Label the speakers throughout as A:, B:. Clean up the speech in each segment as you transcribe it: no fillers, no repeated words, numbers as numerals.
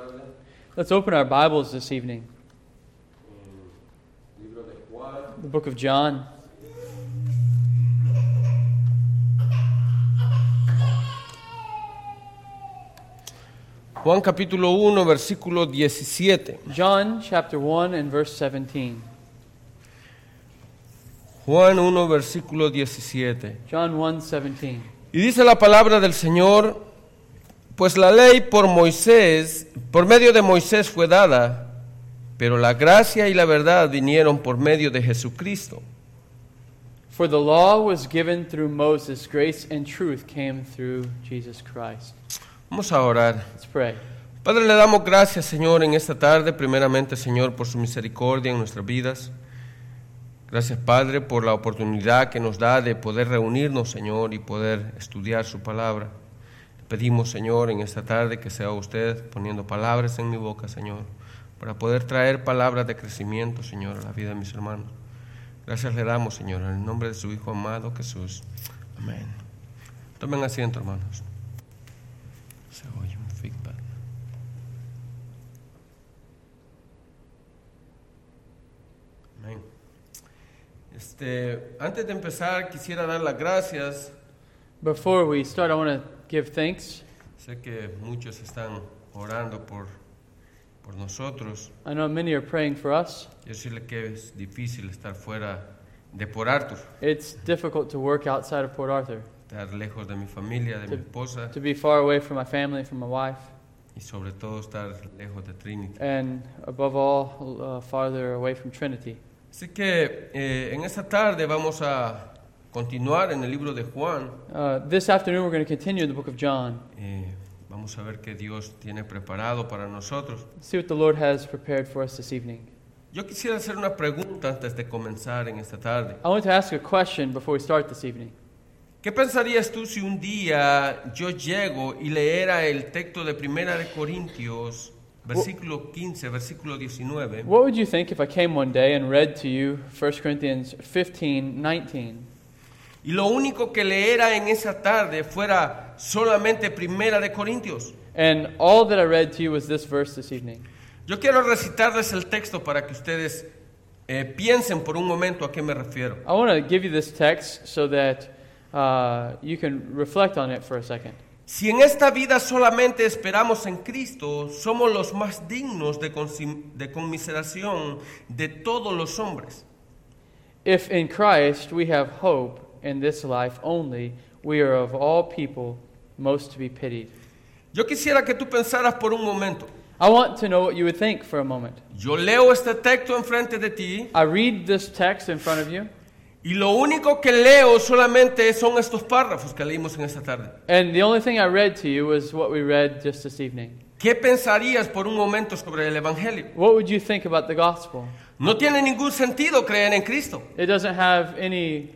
A: Let's open our Bibles this evening.
B: Libro de Juan,
A: The book of John.
B: Juan capítulo 1, versículo 17.
A: John chapter 1 and verse 17.
B: Juan 1, versículo 17.
A: John 1:17.
B: Y dice la palabra del Señor: pues la ley por medio de Moisés fue dada, pero la gracia y la verdad vinieron por medio de Jesucristo.
A: For the law was given through Moses, grace and truth came through Jesus Christ.
B: Vamos a orar.
A: Let's pray.
B: Padre, le damos gracias, Señor, en esta tarde, primeramente, Señor, por su misericordia en nuestras vidas. Gracias, Padre, por la oportunidad que nos da de poder reunirnos, Señor, y poder estudiar su palabra. Le pedimos, Señor, en esta tarde que sea usted poniendo palabras en mi boca, Señor, para poder traer palabras de crecimiento, Señor, a la vida de mis hermanos. Gracias le damos, Señor, en el nombre de su Hijo amado Jesús. Amén. Tomen asiento, hermanos. Se oye un feedback. Amén. Antes de empezar, quisiera dar las gracias.
A: Before we start, I want to give thanks.
B: Sé que muchos están orando por nosotros.
A: I know many are praying for us.
B: Yo sé que es difícil estar fuera de Port Arthur,
A: It's difficult to work outside of Port Arthur,
B: estar lejos de mi familia, de mi esposa,
A: to be far away from my family, from my wife,
B: y sobre todo estar lejos de Trinity.
A: and above all, farther away from Trinity.
B: Así que en esta tarde vamos a continuar en el libro de Juan.
A: This afternoon we're going to continue in the book of John.
B: Vamos a ver qué Dios tiene preparado para nosotros.
A: See what the Lord has prepared for us this evening.
B: Yo quisiera hacer una pregunta antes de comenzar en esta tarde.
A: I want to ask a question before we start this evening.
B: ¿Qué pensarías tú si un día yo llego y leera el texto de 1 de Corintios, versículo 15, versículo 19?
A: What would you think if I came one day and read to you 1 Corinthians 15:19?
B: Y lo único que leera en esa tarde fuera solamente 1 de Corintios.
A: And all that I read to you was this verse this evening.
B: Yo quiero recitarles el texto para que ustedes piensen por un momento a qué me refiero.
A: I want to give you this text so that you can reflect on it for a second.
B: Si en esta vida solamente esperamos en Cristo, somos los más dignos de conmiseración de todos los hombres.
A: If in Christ we have hope in this life only, we are of all people most to be pitied.
B: Yo quisiera que tú pensaras por un momento.
A: I want to know what you would think for a moment.
B: Yo leo este texto enfrente de ti
A: I read this text in front of you,
B: y lo único que leo solamente son estos párrafos que leímos en esta tarde.
A: and the only thing I read to you was what we read just this evening.
B: ¿Qué pensarías por un momento sobre el Evangelio?
A: What would you think about the gospel?
B: No tiene ningún sentido creer en Cristo.
A: It doesn't have any.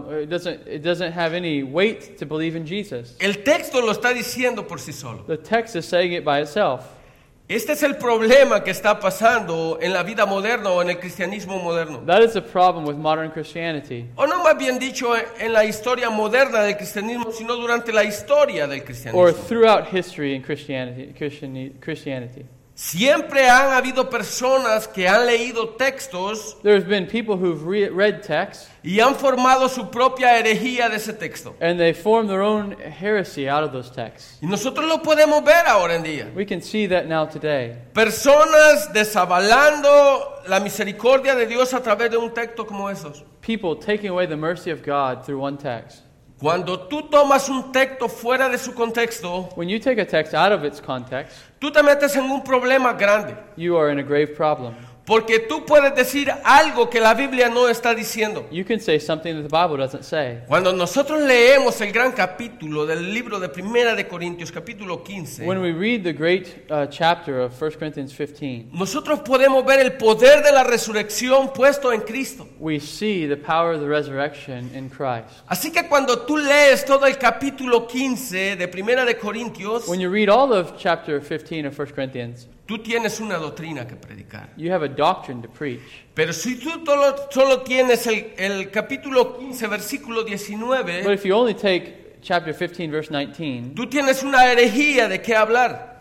A: It doesn't have any weight to believe in Jesus.
B: El texto lo está diciendo por sí solo.
A: The text is saying it by itself.
B: Este es el problema que está pasando en la vida moderna o en el cristianismo moderno.
A: That is the problem with modern Christianity.
B: O no más bien dicho en la historia moderna del cristianismo, sino durante la historia del cristianismo.
A: Or throughout history in Christianity.
B: Siempre han habido personas que han leído textos
A: There's been people who've read texts
B: y han formado su propia herejía de ese texto.
A: and they form their own heresy out of those texts.
B: Y nosotros lo podemos ver ahora en día.
A: We can see that now today.
B: Personas desavalando la misericordia de Dios a través de un texto como esos.
A: People taking away the mercy of God through one text.
B: Cuando tú tomas un texto fuera de su contexto,
A: When you take a text out of its context,
B: tú te metes en un problema grande.
A: you are in a grave problem.
B: Porque tú puedes decir algo que la Biblia no está diciendo.
A: You can say something that the Bible doesn't say.
B: Cuando nosotros leemos el gran capítulo del libro de 1 de Corintios, capítulo 15,
A: When we read the great chapter of 1 Corinthians 15,
B: nosotros podemos ver el poder de la resurrección puesto en Cristo.
A: we see the power of the resurrection in Christ.
B: Así que cuando tú lees todo el capítulo 15 de 1 de Corintios,
A: When you read all of chapter 15 of 1 Corinthians,
B: tú tienes una doctrina que predicar.
A: you have a doctrine to preach.
B: Pero si tú solo tienes el capítulo 15, versículo
A: But
B: 19,
A: if you only take chapter 15, verse 19,
B: tú tienes una herejía de qué hablar.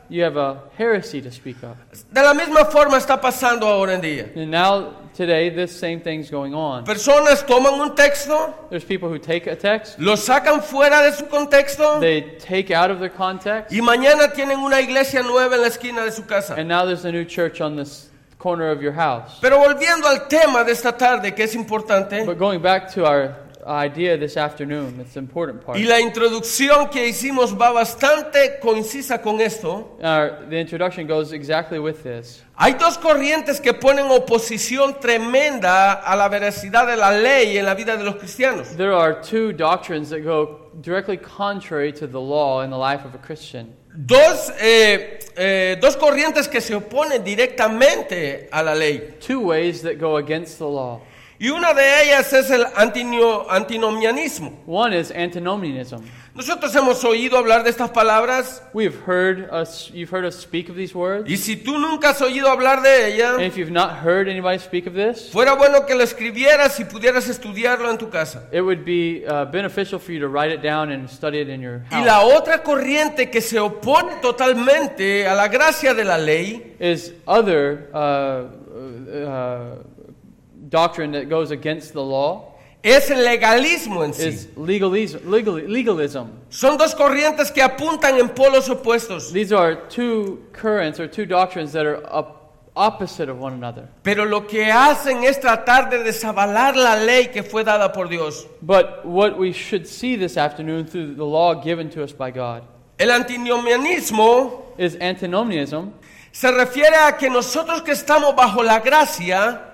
A: you have a heresy to speak of.
B: De la misma forma está pasando ahora en día.
A: And now, today, this same thing's going on.
B: Personas toman un texto,
A: There's people who take a text,
B: lo sacan fuera de su contexto
A: they take out of their context,
B: y mañana tienen una iglesia nueva en la esquina de su casa.
A: and now there's a new church on this corner of your house.
B: Pero volviendo al tema de esta tarde, que es importante,
A: But going back to our idea this afternoon, it's the important part.
B: y la introducción que hicimos va bastante concisa con esto.
A: The introduction goes exactly with this.
B: Hay dos corrientes que ponen oposición tremenda a la veracidad de la ley en la vida de los cristianos.
A: There are two doctrines that go directly contrary to the law in the life of a Christian.
B: Dos corrientes que se oponen directamente a la ley.
A: Two ways that go against the law.
B: Y una de ellas es el antinomianismo.
A: One is antinomianism.
B: Nosotros hemos oído hablar de estas palabras,
A: You've heard us speak of these words.
B: y si tú nunca has oído hablar de ella,
A: And if you've not heard anybody speak of this,
B: fuera bueno que lo escribieras y pudieras estudiarlo en tu casa.
A: it would be beneficial for you to write it down and study it in your
B: Y la
A: house.
B: otra corriente que se opone totalmente a la gracia de la ley
A: Is other doctrine that goes against the law
B: es el legalismo en sí.
A: is legalism.
B: Son dos corrientes que apuntan en polos opuestos.
A: These are two currents or two doctrines that are opposite of one another.
B: Pero lo que hacen es tratar de desavalar la ley que fue dada por Dios.
A: But what we should see this afternoon through the law given to us by God
B: El antinomianismo
A: is antinomianism.
B: se refiere a que nosotros que estamos bajo la gracia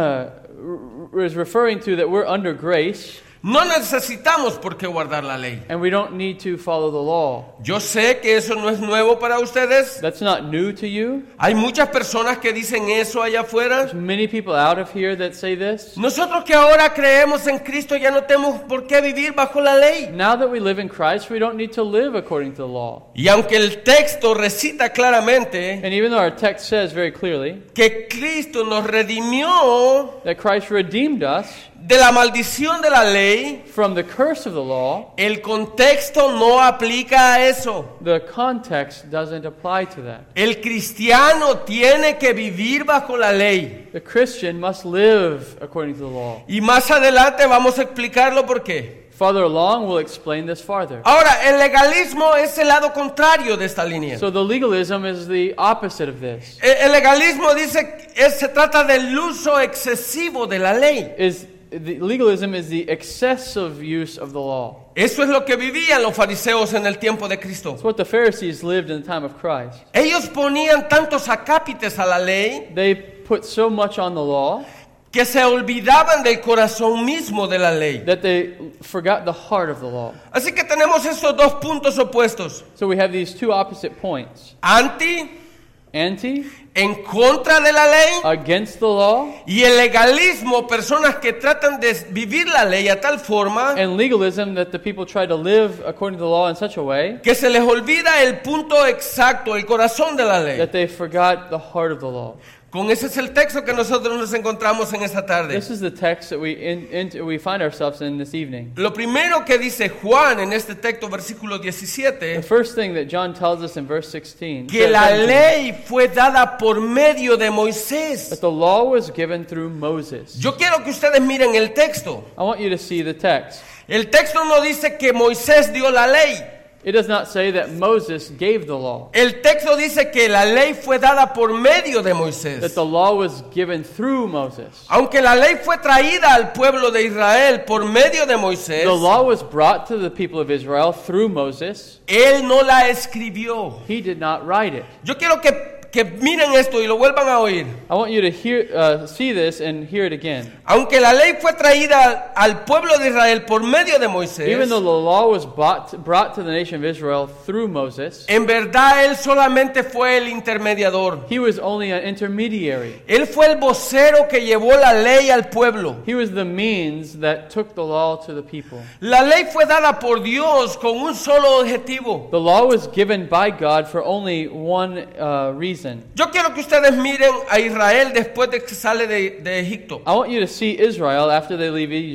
A: Is referring to that we're under grace
B: no necesitamos por qué guardar la ley.
A: and we don't need to follow the law.
B: Yo sé que eso no es nuevo para ustedes.
A: That's not new to you.
B: Hay muchas personas que dicen eso allá afuera.
A: There's many people out of here that say this.
B: Nosotros que ahora creemos en Cristo ya no tenemos por qué vivir bajo la ley.
A: Now that we live in Christ, we don't need to live according to the law.
B: Y aunque el texto recita claramente
A: And even though our text says very clearly
B: que Cristo nos redimió
A: that Christ redeemed us
B: de la maldición de la ley,
A: from the curse of the law,
B: el contexto no aplica a eso.
A: the context doesn't apply to that.
B: El cristiano tiene que vivir bajo la ley.
A: The Christian must live according to the law.
B: Y más adelante vamos a explicarlo por qué.
A: Further along, we'll explain this farther.
B: Ahora, el legalismo es el lado contrario de esta línea.
A: So the legalism is the opposite of this.
B: El legalismo dice que se trata del uso excesivo de la ley.
A: Legalism is the excessive use of the law.
B: Eso es lo que vivían los fariseos en el tiempo de Cristo.
A: It's what the Pharisees lived in the time of Christ.
B: Ellos ponían tantos acápites a la ley
A: They put so much on the law
B: que se olvidaban del corazón mismo de la ley.
A: that they forgot the heart of the law.
B: Así que tenemos estos dos puntos opuestos.
A: So we have these two opposite points.
B: Anti,
A: Anti,
B: en contra de la ley,
A: against the law,
B: y el legalismo, personas que tratan de vivir la ley a tal forma
A: and legalism, that the people try to live according to the law in such a way
B: que se les olvida el punto exacto, el corazón de la ley.
A: that they forgot the heart of the law.
B: Con ese es el texto que nosotros nos encontramos en esta tarde.
A: This is the text that we find ourselves in this evening.
B: Lo primero que dice Juan en este texto, versículo
A: The
B: 17,
A: first thing that John tells us in verse 16,
B: que la ley fue dada por medio de Moisés.
A: that the law was given through Moses.
B: Yo quiero que ustedes miren el texto.
A: I want you to see the text.
B: El texto no dice que Moisés dio la ley.
A: It does not say that Moses gave the law.
B: El texto dice que la ley fue dada por medio de
A: That
B: Moisés.
A: the law was given through Moses.
B: Aunque la ley fue traída al pueblo de Israel por medio de Moisés,
A: The law was brought to the people of Israel through Moses.
B: él no la escribió.
A: He did not write it.
B: Yo quiero que miren esto y lo vuelvan a oír.
A: I want you to see this and hear it again.
B: Aunque la ley fue traída al pueblo de Israel por medio de Moisés,
A: Even though the law was brought to the nation of Israel through Moses,
B: en verdad él solamente fue el intermediador.
A: he was only an intermediary.
B: Él fue el vocero que llevó la ley al pueblo.
A: He was the means that took the law to the people.
B: La ley fue dada por Dios con un solo objetivo.
A: The law was given by God for only one reason.
B: Yo quiero que ustedes miren a Israel después de que sale de Egipto.
A: I want you to see Israel after they leave Egypt.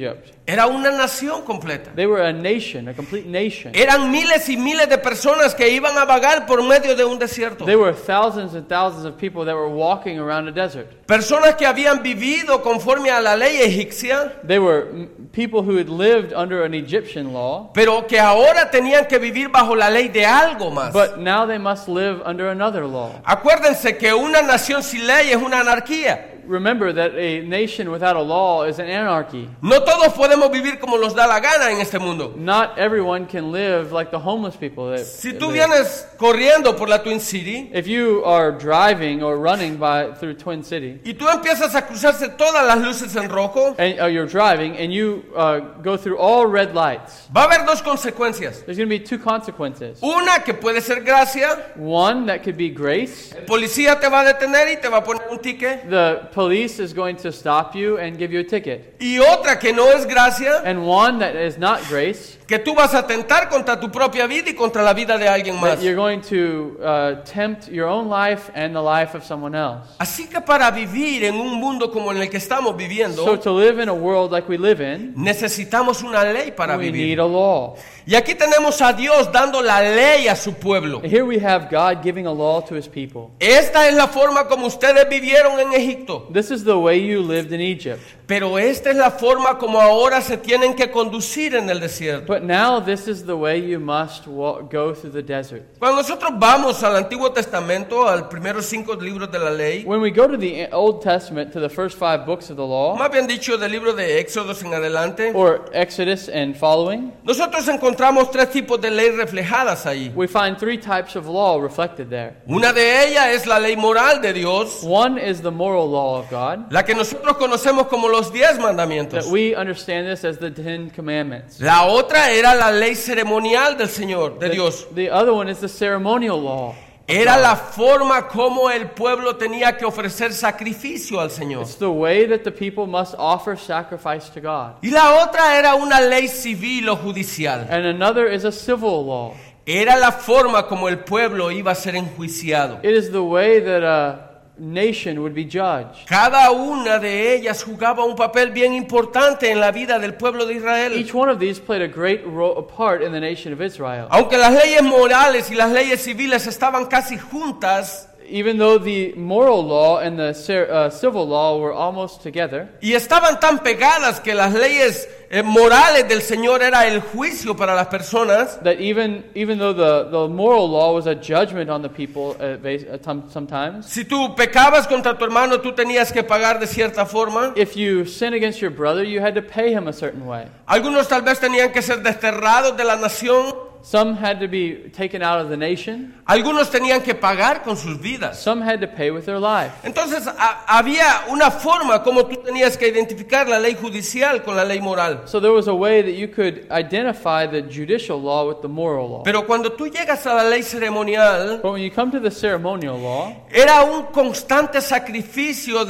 B: Era una nación completa.
A: They were a nation, a complete nation.
B: Eran miles y miles de personas que iban a vagar por medio de un desierto.
A: They were thousands and thousands of people that were walking around a desert.
B: Personas que habían vivido conforme a la ley egipcia,
A: They were people who had lived under an Egyptian law,
B: pero que ahora tenían que vivir bajo la ley de algo más.
A: but now they must live under another law.
B: Acuérdense que una nación sin ley es una anarquía.
A: Remember that a nation without a law is an anarchy.
B: No todos podemos vivir como nos da la gana en este mundo.
A: Not everyone can live like the homeless people that
B: Si tú
A: live.
B: vienes corriendo por la Twin City
A: If you are driving or running through Twin City,
B: y tú empiezas a cruzarse todas las luces en rojo,
A: and you're driving and you go through all red lights,
B: va a haber dos consecuencias.
A: there's going to be two consequences.
B: Una que puede ser gracia,
A: One that could be grace.
B: el policía te va a detener y te va a poner un ticket.
A: The police is going to stop you and give you a ticket.
B: Y otra que no es gracia,
A: And one that is not grace,
B: que tú vas a atentar contra tu propia vida y contra la vida de alguien más.
A: that you're going to tempt your own life and the life of someone else.
B: Así que para vivir en un mundo como en el que estamos
A: So
B: viviendo,
A: to live in a world like we live in,
B: necesitamos una ley para
A: we
B: vivir.
A: need a law.
B: Y aquí tenemos a Dios dando la ley a su pueblo.
A: Here we have God giving a law to his people.
B: Esta es la forma como ustedes vivieron en Egipto.
A: This is the way you lived in Egypt.
B: Pero esta es la forma como ahora se tienen que conducir en el desierto.
A: But now this is the way you must go through the desert.
B: Cuando nosotros vamos al Antiguo Testamento, al primeros 5 libros de la ley,
A: When we go to the Old Testament, to the first 5 books of the law,
B: más bien dicho del libro de Éxodos en adelante,
A: or Exodus and following,
B: nosotros encontramos 3 tipos de ley reflejadas ahí.
A: we find 3 types of law reflected there.
B: Una de ellas es la ley moral de Dios,
A: One is the moral law of God,
B: la que nosotros conocemos como los 10 mandamientos.
A: that we understand this as the 10 commandments.
B: La otra era la ley ceremonial del Señor, de Dios.
A: The other one is the ceremonial law.
B: Era la forma como el pueblo tenía que ofrecer sacrificio al Señor.
A: It's the way that the people must offer sacrifice to God.
B: Y la otra era una ley civil o judicial.
A: And another is a civil law.
B: Era la forma como el pueblo iba a ser enjuiciado.
A: It is the way that a nation would be judged.
B: Cada una de ellas jugaba un papel bien importante en la vida del pueblo de Israel.
A: Each one of these played a great part in the nation of Israel.
B: Aunque las leyes morales y las leyes civiles estaban casi juntas,
A: Even though the moral law and the civil law were almost together,
B: y estaban tan pegadas que las leyes morales del Señor era el juicio para las personas,
A: that even though the moral law was a judgment on the people sometimes,
B: si tú pecabas contra tu hermano, tú tenías que pagar de cierta forma.
A: if you sin against your brother, you had to pay him a certain way.
B: Algunos tal vez tenían que ser desterrados de la nación.
A: Some had to be taken out of the nation.
B: Algunos tenían que pagar con sus vidas.
A: Some had to pay with their life.
B: Entonces había una forma como tú tenías que identificar la ley judicial con la ley moral.
A: So there was a way that you could identify the judicial law with the moral law.
B: Pero cuando tú llegas a la ley ceremonial,
A: But when you come to the ceremonial law,
B: era un constante sacrificio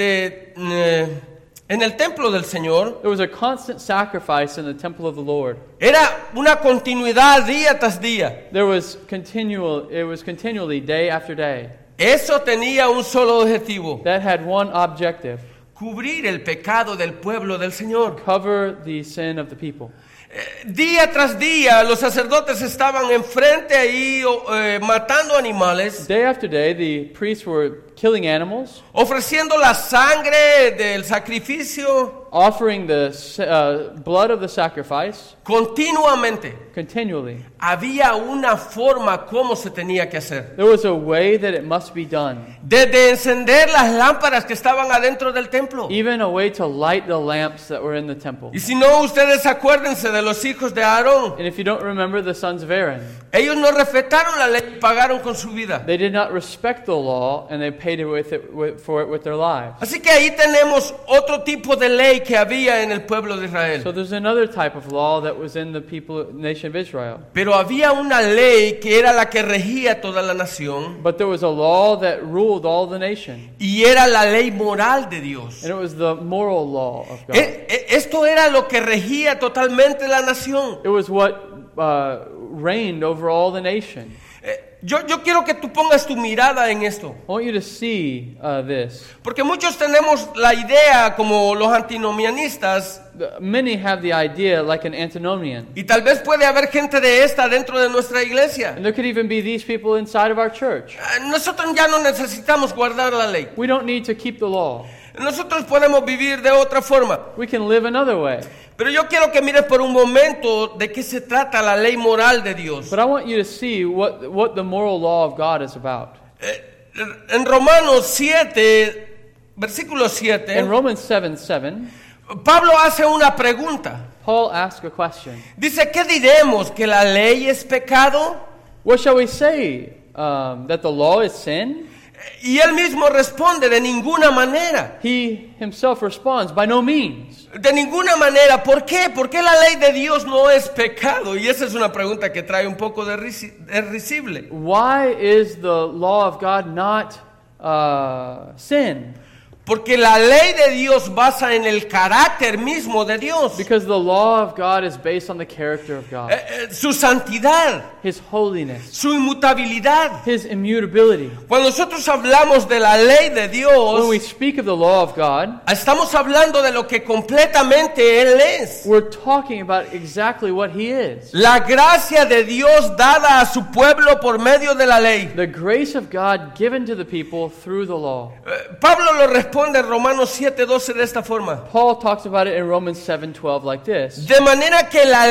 B: en el templo del Señor.
A: there was a constant sacrifice in the temple of the Lord.
B: Era una continuidad día tras día.
A: It was continually day after day.
B: Eso tenía un solo objetivo:
A: That had one objective:
B: cubrir el pecado del pueblo del Señor.
A: cover the sin of the people.
B: Día tras día los sacerdotes estaban enfrente ahí matando animales,
A: Day after day, the priests were killing animals,
B: ofreciendo la sangre del sacrificio
A: offering the blood of the sacrifice
B: continuamente.
A: continually.
B: Había una forma como se tenía que hacer.
A: There was a way that it must be done.
B: Desde encender las lámparas que estaban adentro del templo.
A: Even a way to light the lamps that were in the temple.
B: Y si no, ustedes acuérdense de los hijos de Aarón.
A: And if you don't remember the sons of Aaron,
B: Ellos no respetaron la ley y pagaron con su vida.
A: they did not respect the law and they paid for it with their lives.
B: Así que ahí tenemos otro tipo de ley que había en el pueblo de
A: So
B: Israel.
A: there's another type of law that was in the nation of Israel.
B: Pero había una ley que era la que regía toda la nación,
A: But there was a law that ruled all the nation.
B: y era la ley moral de Dios.
A: And it was the moral law of God.
B: Esto era lo que regía totalmente la nación.
A: It was what reigned over all the nation.
B: yo quiero que tú pongas tu mirada en esto.
A: I want you to see this.
B: Porque muchos tenemos la idea como los antinomianistas,
A: Many have the idea like an antinomian.
B: y tal vez puede haber gente de esta dentro de nuestra iglesia.
A: And there could even be these people inside of our church.
B: Nosotros ya no necesitamos guardar la ley.
A: We don't need to keep the law.
B: Nosotros podemos vivir de otra forma.
A: We can live another way.
B: Pero yo quiero que mires por un momento de qué se trata la ley moral de Dios.
A: But I want you to see what the moral law of God is about.
B: En Romanos 7, versículo 7,
A: In Romans 7:7,
B: Pablo hace una pregunta.
A: Paul asks a question.
B: Dice, ¿qué diremos? ¿Que la ley es pecado?
A: What shall we say? That the law is sin?
B: Y él mismo responde, de ninguna manera.
A: He himself responds, by no means.
B: De ninguna manera. ¿Por qué? ¿Por qué la ley de Dios no es pecado? Y esa es una pregunta que trae un poco de risible.
A: Why is the law of God not sin?
B: Porque la ley de Dios basa en el carácter mismo de Dios.
A: Because the law of God is based on the character of God.
B: Su santidad,
A: His holiness,
B: su inmutabilidad.
A: His immutability.
B: Cuando nosotros hablamos de la ley de
A: When we
B: Dios,
A: speak of the law of God,
B: estamos hablando de lo que completamente Él es.
A: we're talking about exactly what He is.
B: La gracia de Dios dada a su pueblo por medio de la ley.
A: The grace of God given to the people through the law.
B: Pablo lo responde en Romanos 7:12 de esta forma.
A: Paul talks about it in Romans 7:12 like this.
B: De manera que la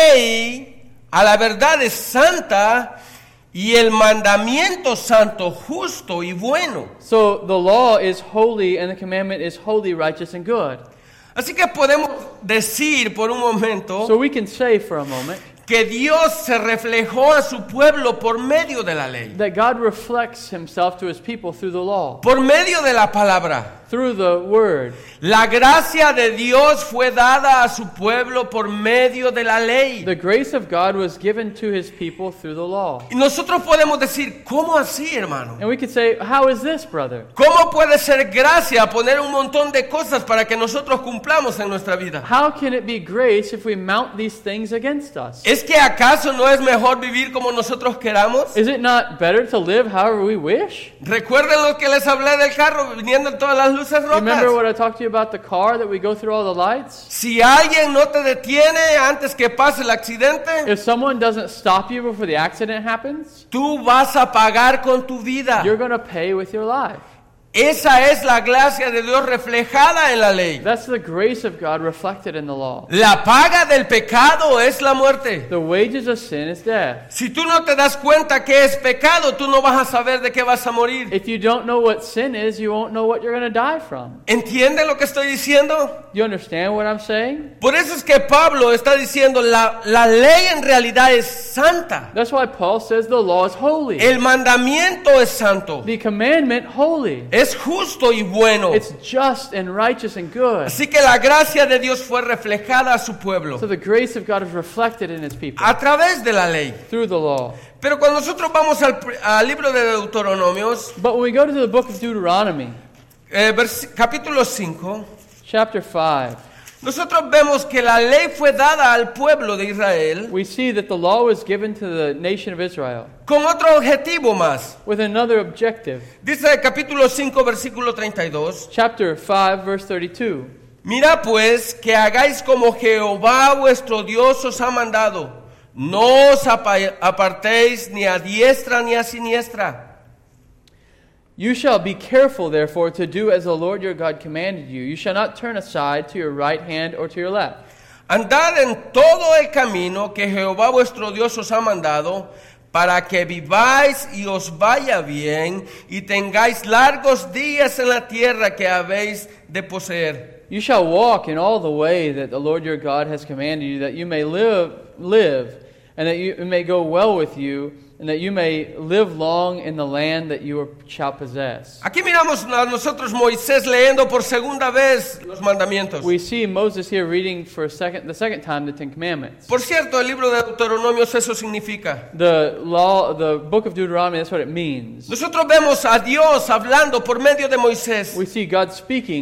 B: ley a la verdad es santa y el mandamiento santo, justo y bueno.
A: So the law is holy and the commandment is holy, righteous, and good.
B: Así que podemos decir por un momento
A: So we can say for a moment
B: que Dios se reflejó a su pueblo por medio de la ley,
A: that God reflects Himself to His people through the law,
B: por medio de la palabra.
A: through the word.
B: La gracia de Dios fue dada a su pueblo por medio de la ley.
A: The grace of God was given to His people through the law.
B: Y nosotros podemos decir, ¿cómo así, hermano?
A: And we could say, how is this, brother?
B: ¿Cómo puede ser gracia poner un montón de cosas para que nosotros cumplamos en nuestra vida?
A: How can it be grace if we mount these things against us?
B: ¿Es que acaso no es mejor vivir como nosotros queramos?
A: Is it not better to live however we wish?
B: Recuerden lo que les hablé del carro viniendo en todas las luces
A: Remember
B: rojas.
A: what I talked to you about the car that we go through all the lights?
B: Si alguien no te detiene antes que pase el accidente,
A: If someone doesn't stop you before the accident happens,
B: tú vas a pagar con tu vida.
A: you're going to pay with your life.
B: Esa es la gracia de Dios reflejada en la ley.
A: That's the grace of God reflected in the law.
B: La paga del pecado es la muerte.
A: The wages of sin is death.
B: Si tú no te das cuenta que es pecado, tú no vas a saber de qué vas a morir.
A: If you don't know what sin is, you won't know what you're going to die from.
B: ¿Entienden lo que estoy diciendo?
A: You understand what I'm saying?
B: Por eso es que Pablo está diciendo, la ley en realidad es santa.
A: That's why Paul says the law is holy.
B: El mandamiento es santo.
A: The commandment, holy.
B: Es justo y bueno.
A: It's just and righteous and good.
B: Así que la gracia de Dios fue reflejada a su pueblo
A: So the grace of God is reflected in His people
B: a través de la ley.
A: through the law.
B: Pero cuando nosotros vamos al libro de Deuteronomios,
A: But when we go to the book of Deuteronomy,
B: capítulo 5,
A: chapter 5,
B: nosotros vemos que la ley fue dada al pueblo de Israel
A: we see that the law was given to the nation of Israel
B: con otro objetivo más.
A: with another objective.
B: Dice el capítulo 5, versículo 32.
A: Chapter 5, verse 32.
B: Mira pues que hagáis como Jehová vuestro Dios os ha mandado. No os apartéis ni a diestra ni a siniestra.
A: You shall be careful, therefore, to do as the Lord your God commanded you. You shall not turn aside to your right hand or to your left.
B: Andad en todo el camino que Jehová vuestro Dios os ha mandado, para que viváis y os vaya bien, y tengáis largos días en la tierra que habéis de poseer.
A: You shall walk in all the way that the Lord your God has commanded you, that you may live, and that it may go well with you, and that you may live long in the land that you shall possess.
B: Aquí miramos a nosotros Moisés leyendo por segunda vez los mandamientos.
A: We see Moses here reading for the second time the Ten Commandments.
B: Por cierto, el libro de Deuteronomios eso significa.
A: The law, the book of Deuteronomy, that's what it means.
B: Nosotros vemos a Dios hablando por medio de Moisés.
A: We see God speaking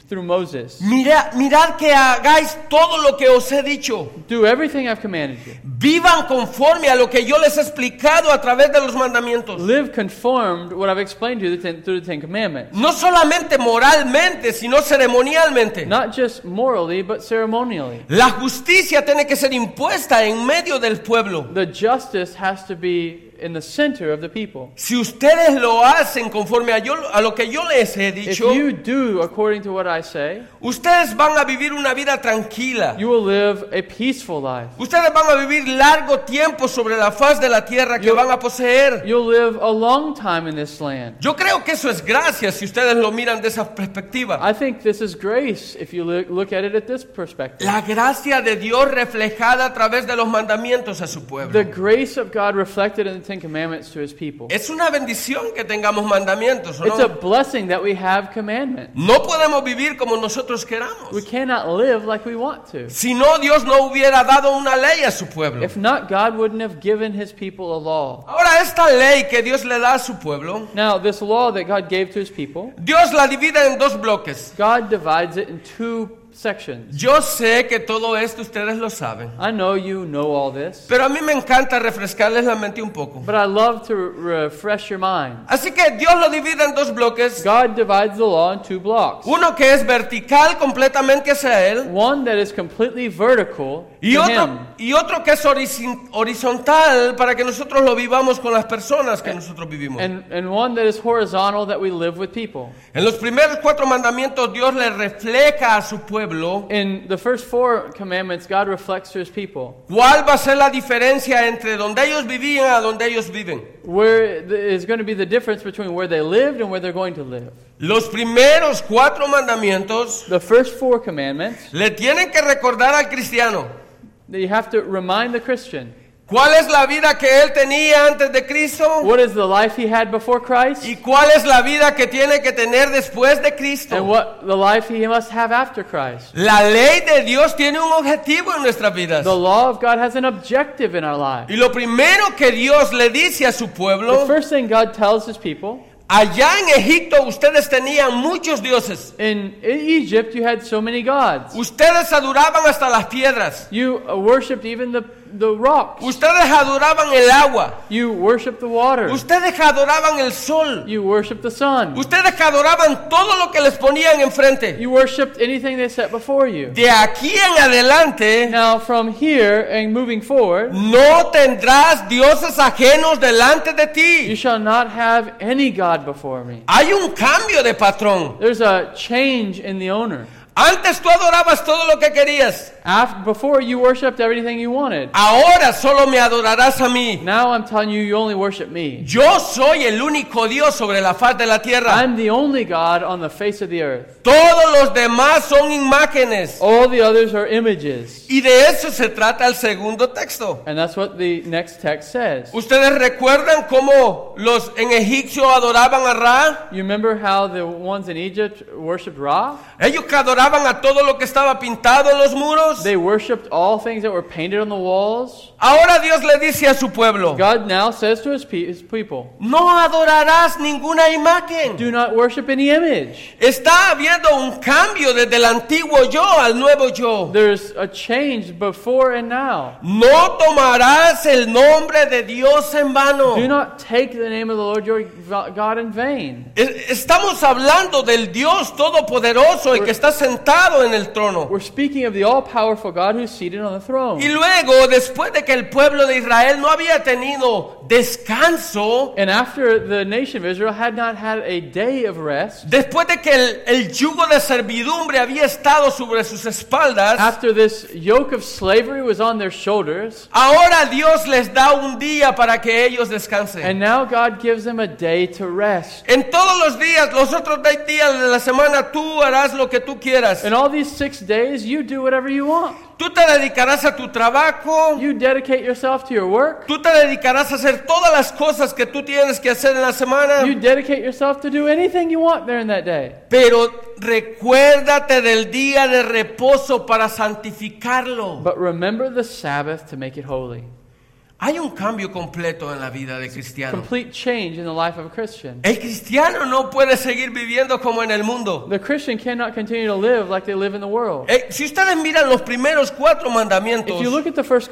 A: through Moses.
B: Mirad que hagáis todo lo que os he dicho.
A: Do everything I've commanded you.
B: Vivan conforme a lo que yo les he explicado a través de los mandamientos.
A: Live conformed what I've explained to you through the Ten Commandments.
B: No solamente moralmente, sino ceremonialmente.
A: Not just morally, but ceremonially.
B: La justicia tiene que ser impuesta en medio del pueblo.
A: The justice has to be in the center of the people.
B: Si ustedes lo hacen conforme a lo que yo les he
A: If
B: dicho,
A: you do according to what I say,
B: ustedes van a vivir una vida tranquila.
A: you will live a peaceful life.
B: Ustedes van a vivir largo tiempo sobre la faz de la tierra que van a poseer.
A: You'll live a long time in this land.
B: Yo creo que eso es gracia si ustedes lo miran de esa perspectiva.
A: I think this is grace if you look at it at this perspective.
B: La gracia de Dios reflejada a través de los mandamientos a su pueblo.
A: The grace of God reflected in the Ten Commandments to His people.
B: Es una bendición que tengamos mandamientos, ¿o
A: It's a
B: no?
A: blessing that we have commandments.
B: No podemos vivir como nosotros queramos.
A: We cannot live like we want to.
B: Si no, Dios no hubiera dado una ley a su pueblo.
A: If not, God wouldn't have given His people a law.
B: Ahora, esta ley que Dios le da a su pueblo,
A: Now, this law that God gave to His people,
B: Dios la divide en dos bloques.
A: God divides it in two sections.
B: Yo sé que todo esto ustedes lo saben,
A: I know you know all this,
B: pero a mí me encanta refrescarles la mente un poco.
A: but I love to refresh your mind.
B: Así que Dios lo divide en dos bloques.
A: God divides the law in two blocks.
B: Uno que es vertical completamente hacia Él
A: One that is completely vertical
B: y
A: to Him,
B: otro que es horizontal para que nosotros lo vivamos con las personas que nosotros vivimos.
A: and one that is horizontal that we live with people.
B: En los primeros 4 mandamientos Dios le refleja a su pueblo
A: In the first 4 commandments, God reflects to His people
B: cuál va a ser la diferencia entre donde ellos vivían a donde ellos viven.
A: where is going to be the difference between where they lived and where they're going to live.
B: Los primeros 4 mandamientos
A: The first 4 commandments,
B: le tienen que recordar al cristiano
A: that you have to remind the Christian,
B: cuál es la vida que él tenía antes de Cristo
A: what is the life he had before Christ
B: y cuál es la vida que tiene que tener después de
A: and
B: Cristo.
A: what the life he must have after Christ.
B: La ley de Dios tiene un objetivo en nuestras vidas.
A: The law of God has an objective in our life.
B: Y lo primero que Dios le dice a su
A: The
B: pueblo,
A: first thing God tells His people,
B: allá en Egipto ustedes tenían muchos dioses.
A: in Egypt you had so many gods.
B: Ustedes adoraban hasta las piedras.
A: You worshipped even the rocks.
B: Ustedes adoraban el agua.
A: You worshipped the water.
B: Ustedes adoraban el sol.
A: You worshipped the sun.
B: Ustedes adoraban todo lo que les ponían enfrente.
A: You worshipped anything they set before you.
B: De aquí en adelante
A: Now from here and moving forward,
B: no tendrás dioses ajenos delante de
A: you
B: ti.
A: shall not have any God before me.
B: Hay un cambio de patrón.
A: There's a change in the owner.
B: Antes tú adorabas todo lo que querías.
A: Before you worshipped everything you wanted.
B: Ahora solo me adorarás a mí.
A: Now I'm telling you, you only worship me.
B: Yo soy el único Dios sobre la faz de la tierra.
A: I'm the only God on the face of the earth.
B: Todos los demás son imágenes.
A: All the others are images.
B: Y de eso se trata el segundo texto.
A: And that's what the next text says.
B: ¿Ustedes recuerdan cómo los en Egipcio adoraban a Ra?
A: You remember how the ones in Egypt worshipped Ra?
B: Ellos que adoraban a todo lo que estaba pintado en los muros.
A: They worshipped all things that were painted on the walls.
B: Ahora Dios le dice a su pueblo,
A: God now says to his people,
B: no adorarás ninguna imagen.
A: do not worship any image.
B: Está habiendo un cambio desde el antiguo yo al nuevo yo.
A: There's a change before and now.
B: No tomarás el nombre de Dios en vano.
A: Do not take the name of the Lord your God in vain.
B: Estamos hablando del Dios todopoderoso, el que está sentado en el trono.
A: We're speaking of the all-powerful God who's seated on the throne.
B: Y luego, después de que el pueblo de Israel no había tenido descanso,
A: And after the nation of Israel had not had a day of rest,
B: después de que el yugo de servidumbre había estado sobre sus espaldas,
A: after this yoke of slavery was on their shoulders,
B: ahora Dios les da un día para que ellos descansen.
A: and now God gives them a day to rest.
B: En todos los días, los otros 10 días de la semana, tú harás lo que tú quieras.
A: In all these 6 days, you do whatever you want.
B: Tú te dedicarás a tu trabajo.
A: You dedicate yourself to your work.
B: Tú te dedicarás a hacer todas las cosas que tú tienes que hacer en la semana.
A: You dedicate yourself to do anything you want during that day.
B: Pero recuérdate del día de reposo para santificarlo.
A: But remember the Sabbath to make it holy.
B: Hay un cambio completo en la vida del cristiano.
A: Complete change in the life of a Christian.
B: El cristiano no puede seguir viviendo como en el mundo.
A: The Christian cannot continue to live like they live in the world.
B: Si ustedes miran los primeros 4 mandamientos,
A: If you look at the first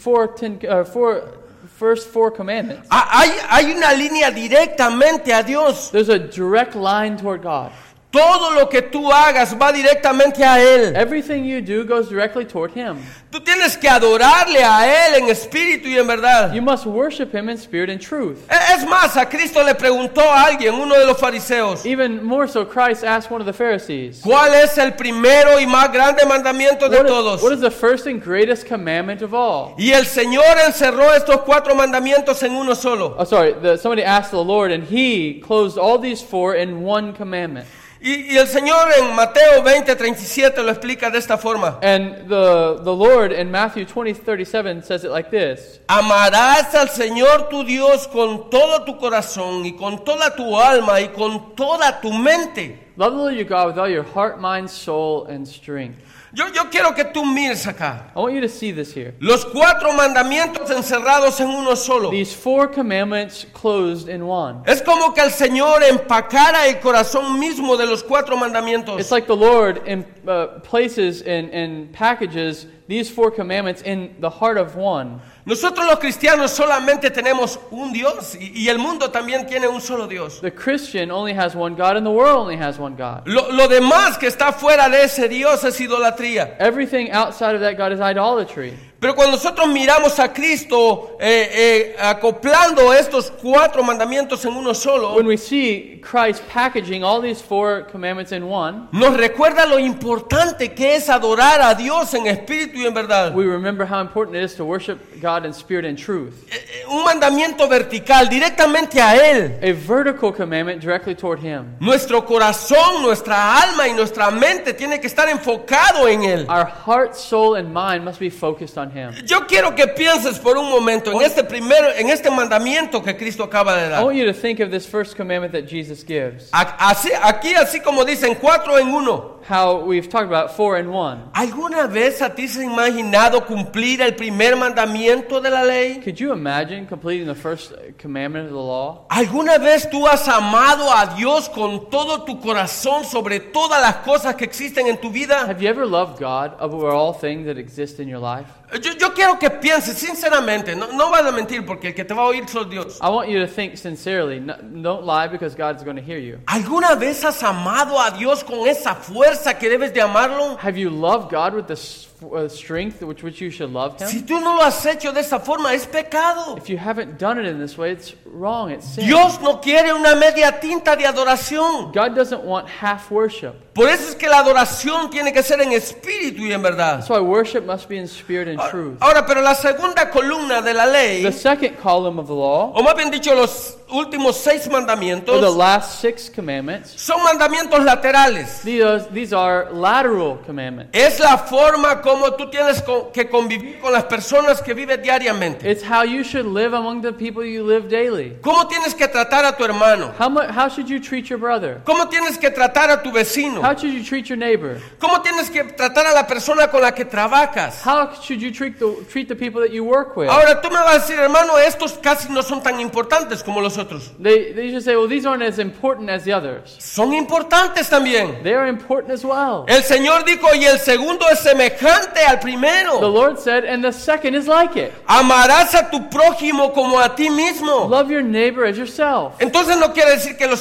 A: four commandments,
B: hay una línea directamente a Dios.
A: there's a direct line toward God.
B: Todo lo que tú hagas va directamente a Él.
A: Everything you do goes directly toward Him.
B: Tú tienes que adorarle a Él en espíritu y en verdad.
A: You must worship Him in spirit and truth.
B: Es más, a Cristo le preguntó a alguien, uno de los fariseos,
A: Even more so, Christ asked one of the Pharisees,
B: ¿cuál es el primero y más grande mandamiento de todos?
A: what is the first and greatest commandment of all?
B: Y el Señor encerró estos 4 mandamientos en uno solo.
A: Oh, sorry, somebody asked the Lord, and He closed all these 4 in one commandment.
B: Y el Señor en Mateo 20:37 lo explica de esta forma.
A: And the Lord in Matthew 20:37 says it like this:
B: Amarás al Señor tu Dios con todo tu corazón y con toda tu alma y con toda tu mente.
A: Love the Lord your God with all your heart, mind, soul, and strength.
B: Yo quiero que tú mires acá.
A: I want you to see this here.
B: Los 4 mandamientos encerrados en uno solo.
A: These 4 commandments closed in one.
B: Es como que el Señor empacara el corazón mismo de los 4 mandamientos.
A: It's like the Lord places and packages these 4 commandments in the heart of one.
B: Nosotros los cristianos solamente tenemos un Dios y el mundo también tiene un solo Dios.
A: The Christian only has one God and the world only has one God.
B: Lo demás que está fuera de ese Dios es idolatría.
A: Everything outside of that God is idolatry.
B: Pero cuando nosotros miramos a Cristo acoplando estos 4 mandamientos en uno solo,
A: When we see Christ packaging all these 4 commandments in one,
B: nos recuerda lo importante que es adorar a Dios en espíritu y en verdad.
A: we remember how important it is to worship God in spirit and truth.
B: Un mandamiento vertical directamente a Él.
A: A vertical commandment directly toward Him.
B: Nuestro corazón, nuestra alma y nuestra mente tiene que estar enfocado en Él.
A: Our heart, soul, and mind must be focused on Him.
B: Yo quiero que pienses por un momento en este mandamiento que Cristo acaba de
A: I
B: dar.
A: want you to think of this first commandment that Jesus gives.
B: Así como dicen 4 en 1.
A: How we've talked about 4 in 1.
B: ¿Alguna vez a ti se ha imaginado cumplir el primer mandamiento de la ley?
A: Could you imagine completing the first commandment of the law?
B: ¿Alguna vez tú has amado a Dios con todo tu corazón sobre todas las cosas que existen en tu vida?
A: Have you ever loved God over all things that exist in your life?
B: Yo quiero que pienses sinceramente, no vas a mentir porque el que te va a oír es Dios.
A: I want you to think sincerely. Don't lie because God's going to hear you.
B: ¿Alguna vez has amado a Dios con esa fuerza que debes de amarlo?
A: Have you loved God with the strength with which you should love Him?
B: Si tú no lo has hecho de esa forma, es pecado.
A: If you haven't done it in this way, it's wrong. It's sin.
B: Dios no quiere una media tinta de adoración.
A: God doesn't want half worship.
B: Por eso es que la adoración tiene que ser en espíritu y en verdad.
A: That's why worship must be in spirit and truth.
B: Ahora, pero la segunda columna de la ley,
A: The second column of the law,
B: o más bien dicho, los últimos 6
A: or the
B: mandamientos,
A: last 6 commandments,
B: son mandamientos laterales.
A: these are lateral commandments.
B: Es la forma como tú tienes que convivir con las personas que vives diariamente.
A: It's how you should live among the people you live daily.
B: ¿Cómo tienes que tratar a tu hermano?
A: How should you treat your brother?
B: ¿Cómo tienes que tratar a tu vecino?
A: How should you treat your neighbor?
B: ¿Cómo tienes que tratar a la persona con la que trabajas?
A: How should you treat the people that you work with?
B: Ahora tú me vas a decir, hermano, estos casi no son tan importantes como los otros.
A: They should say, well, these aren't as important as the others.
B: Son importantes también.
A: They are important as well.
B: El Señor dijo, y el segundo es semejante al
A: The
B: primero.
A: Lord said, and the second is like it.
B: Amarás a tu prójimo como a ti mismo.
A: Love your neighbor as yourself.
B: Entonces no quiere decir que el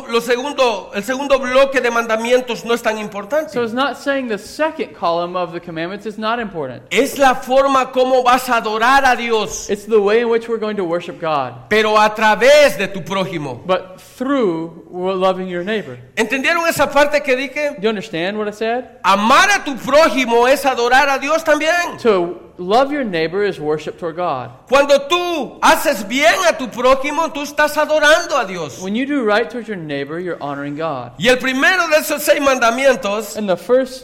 B: segundo bloque de mandamientos no es tan importante.
A: So it's not saying the second column of the commandments is not important.
B: Es la forma como vas a adorar a Dios,
A: It's the way in which we're going to worship God,
B: pero a través de tu prójimo.
A: but through loving your neighbor.
B: ¿Entendieron esa parte que dije?
A: Do you understand what I said?
B: Amar a tu prójimo es adorar a Dios también.
A: To love your neighbor is worship toward God.
B: Cuando tú haces bien a tu prójimo, tú estás adorando a Dios.
A: When you do right towards your neighbor, you're honoring God.
B: Y el primero de esos 6 mandamientos,
A: And the first,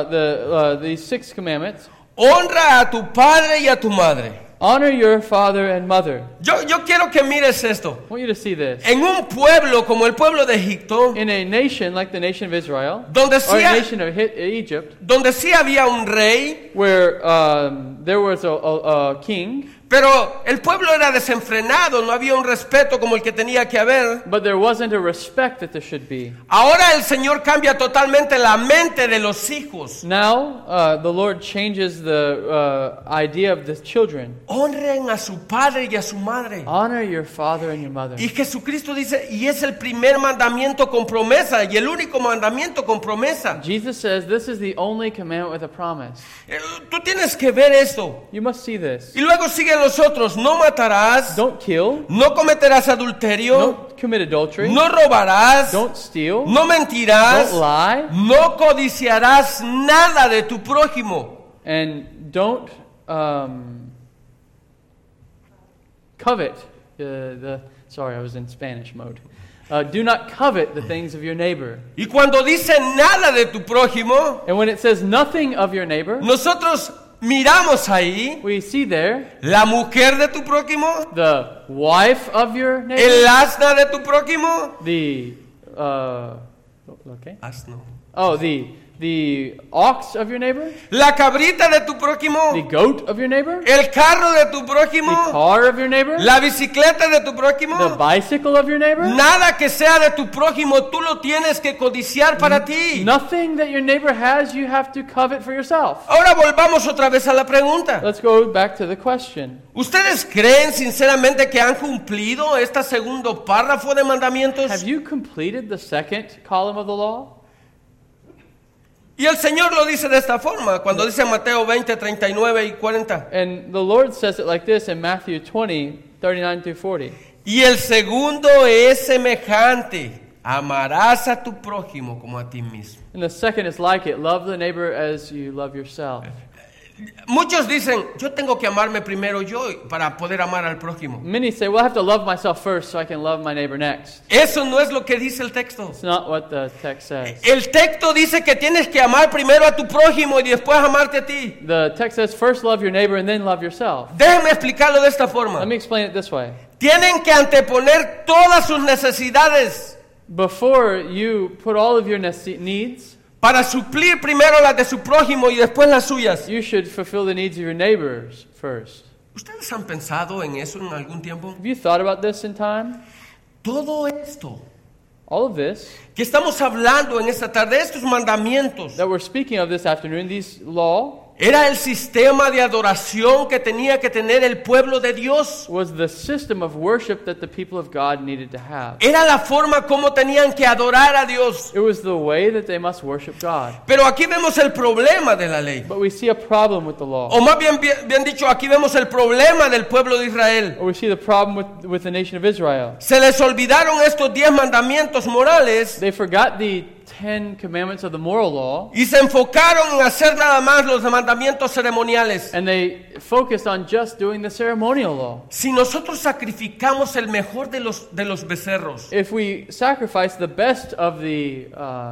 A: these 6 commandments,
B: honra a tu padre y a tu madre.
A: honor your father and mother.
B: Yo quiero que mires esto.
A: I want you to see this.
B: En un pueblo como el pueblo de Egipto,
A: In a nation like the nation of Israel,
B: donde
A: or
B: sí,
A: a nation of Egypt,
B: donde sí había un rey,
A: where there was a king,
B: Pero el pueblo era desenfrenado, no había un respeto como el que tenía que haber.
A: But there wasn't a respect that there should be.
B: Ahora el Señor cambia totalmente la mente de los hijos.
A: Now, the Lord changes the idea of the children.
B: Honren a su padre y a su madre.
A: Honor your father and your mother.
B: Y Jesucristo dice, y es el primer mandamiento con promesa, y el único mandamiento con promesa.
A: Jesus says this is the only commandment with a promise.
B: Tú tienes que ver esto.
A: You must see this.
B: Y luego siguen los otros, no matarás,
A: Don't kill.
B: no cometerás adulterio,
A: Don't commit adultery.
B: no robarás,
A: Don't steal.
B: no mentirás,
A: Don't lie.
B: no codiciarás nada de tu prójimo.
A: And don't covet. Sorry, I was in Spanish mode. Do not covet the things of your neighbor.
B: Y cuando dice nada de tu prójimo,
A: And when it says nothing of your neighbor,
B: nosotros miramos ahí
A: we see there
B: la mujer de tu prójimo,
A: the wife of your neighbor,
B: el asna de tu prójimo,
A: the
B: asno,
A: the ox of your neighbor,
B: la cabrita de tu
A: the
B: prójimo,
A: goat of your neighbor,
B: el carro de tu
A: the
B: prójimo,
A: car of your neighbor,
B: la bicicleta de tu
A: the
B: prójimo.
A: bicycle of your neighbor.
B: Nada que sea de tu prójimo tú lo tienes que codiciar para ti.
A: Nothing that your neighbor has, you have to covet for yourself.
B: Ahora volvamos otra vez a la pregunta.
A: Let's go back to the question.
B: ¿Ustedes creen sinceramente que han cumplido este segundo párrafo de mandamientos?
A: Have you completed the second column of the law?
B: Y el Señor lo dice de esta forma, cuando dice en Mateo 20, 39 y 40.
A: And the Lord says it like this in Matthew 20, 39 through 40.
B: Y el segundo es semejante, amarás a tu prójimo como a ti mismo.
A: And the second is like it, love the neighbor as you love yourself.
B: Muchos dicen, yo tengo que amarme primero yo para poder amar al prójimo.
A: Many say, well, I have to love myself first so I can love my neighbor next.
B: Eso no es lo que dice el texto.
A: It's not what the text says.
B: El texto dice que tienes que amar primero a tu prójimo y después amarte a ti.
A: The text says, first love your neighbor and then love yourself.
B: Déjenme explicarlo de esta forma.
A: Let me explain it this way.
B: Tienen que anteponer todas sus necesidades
A: Before you put all of your needs,
B: para suplir primero las de su prójimo y después las suyas.
A: you should fulfill the needs of your neighbors first.
B: ¿Ustedes han pensado en eso en algún tiempo?
A: Have you thought about this in time?
B: Todo esto
A: All of this
B: que estamos hablando en esta tarde, estos mandamientos,
A: that we're speaking of this afternoon, these law,
B: era el sistema de adoración que tenía que tener el pueblo de Dios.
A: was the system of worship that the people of God needed to have.
B: Era la forma como tenían que adorar a Dios.
A: It was the way that they must worship God.
B: Pero aquí vemos el problema de la ley.
A: But we see a problem with the law.
B: O más bien dicho, aquí vemos el problema del pueblo de Israel.
A: Or we see the problem with the nation of Israel.
B: Se les olvidaron estos 10 mandamientos morales
A: They forgot the 10 commandments of the moral law,
B: y se enfocaron en hacer nada más los mandamientos ceremoniales.
A: and they focused on just doing the ceremonial law.
B: Si nosotros sacrificamos el mejor de los becerros,
A: If we sacrifice the best of the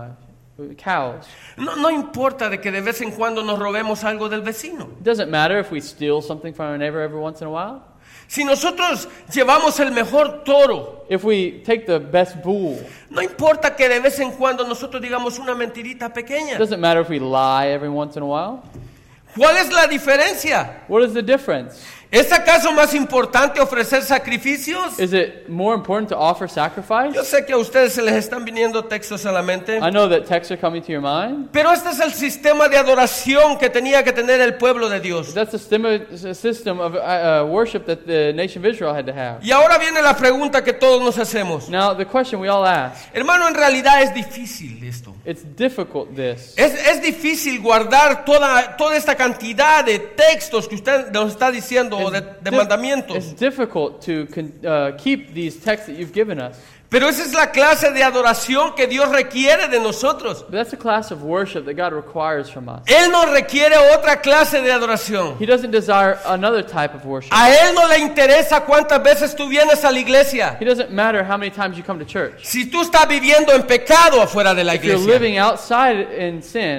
A: cows,
B: no importa de que de vez en cuando nos robemos algo del vecino.
A: it doesn't matter if we steal something from our neighbor every once in a while.
B: Si nosotros llevamos el mejor toro,
A: If we take the best bull,
B: no importa que de vez en cuando nosotros digamos una mentirita
A: it
B: pequeña.
A: doesn't matter if we lie every once in a while.
B: ¿Cuál es la diferencia?
A: What is the difference?
B: ¿Es acaso más importante ofrecer sacrificios?
A: Is it more important to offer sacrifice?
B: Yo sé que a ustedes se les están viniendo textos a la mente,
A: I know that texts are coming to your mind.
B: pero este es el sistema de adoración que tenía que tener el pueblo de Dios.
A: That's a system of worship that the nation of Israel had to have.
B: Y ahora viene la pregunta que todos nos hacemos.
A: Now, the question we all ask,
B: Hermano, en realidad es difícil esto.
A: it's difficult this.
B: Es difícil guardar toda esta cantidad de textos que usted nos está diciendo, o de
A: It's
B: mandamientos.
A: difficult to keep these texts that you've given us.
B: Pero esa es la clase de adoración que Dios requiere de nosotros.
A: But that's a class of worship that God requires from us.
B: Él no requiere otra clase de adoración.
A: He doesn't desire another type of worship.
B: A Él no le interesa cuántas veces tú vienes a la iglesia.
A: He doesn't matter how many times you come to church.
B: Si tú estás viviendo en pecado afuera de la
A: If you're
B: iglesia.
A: living outside in sin,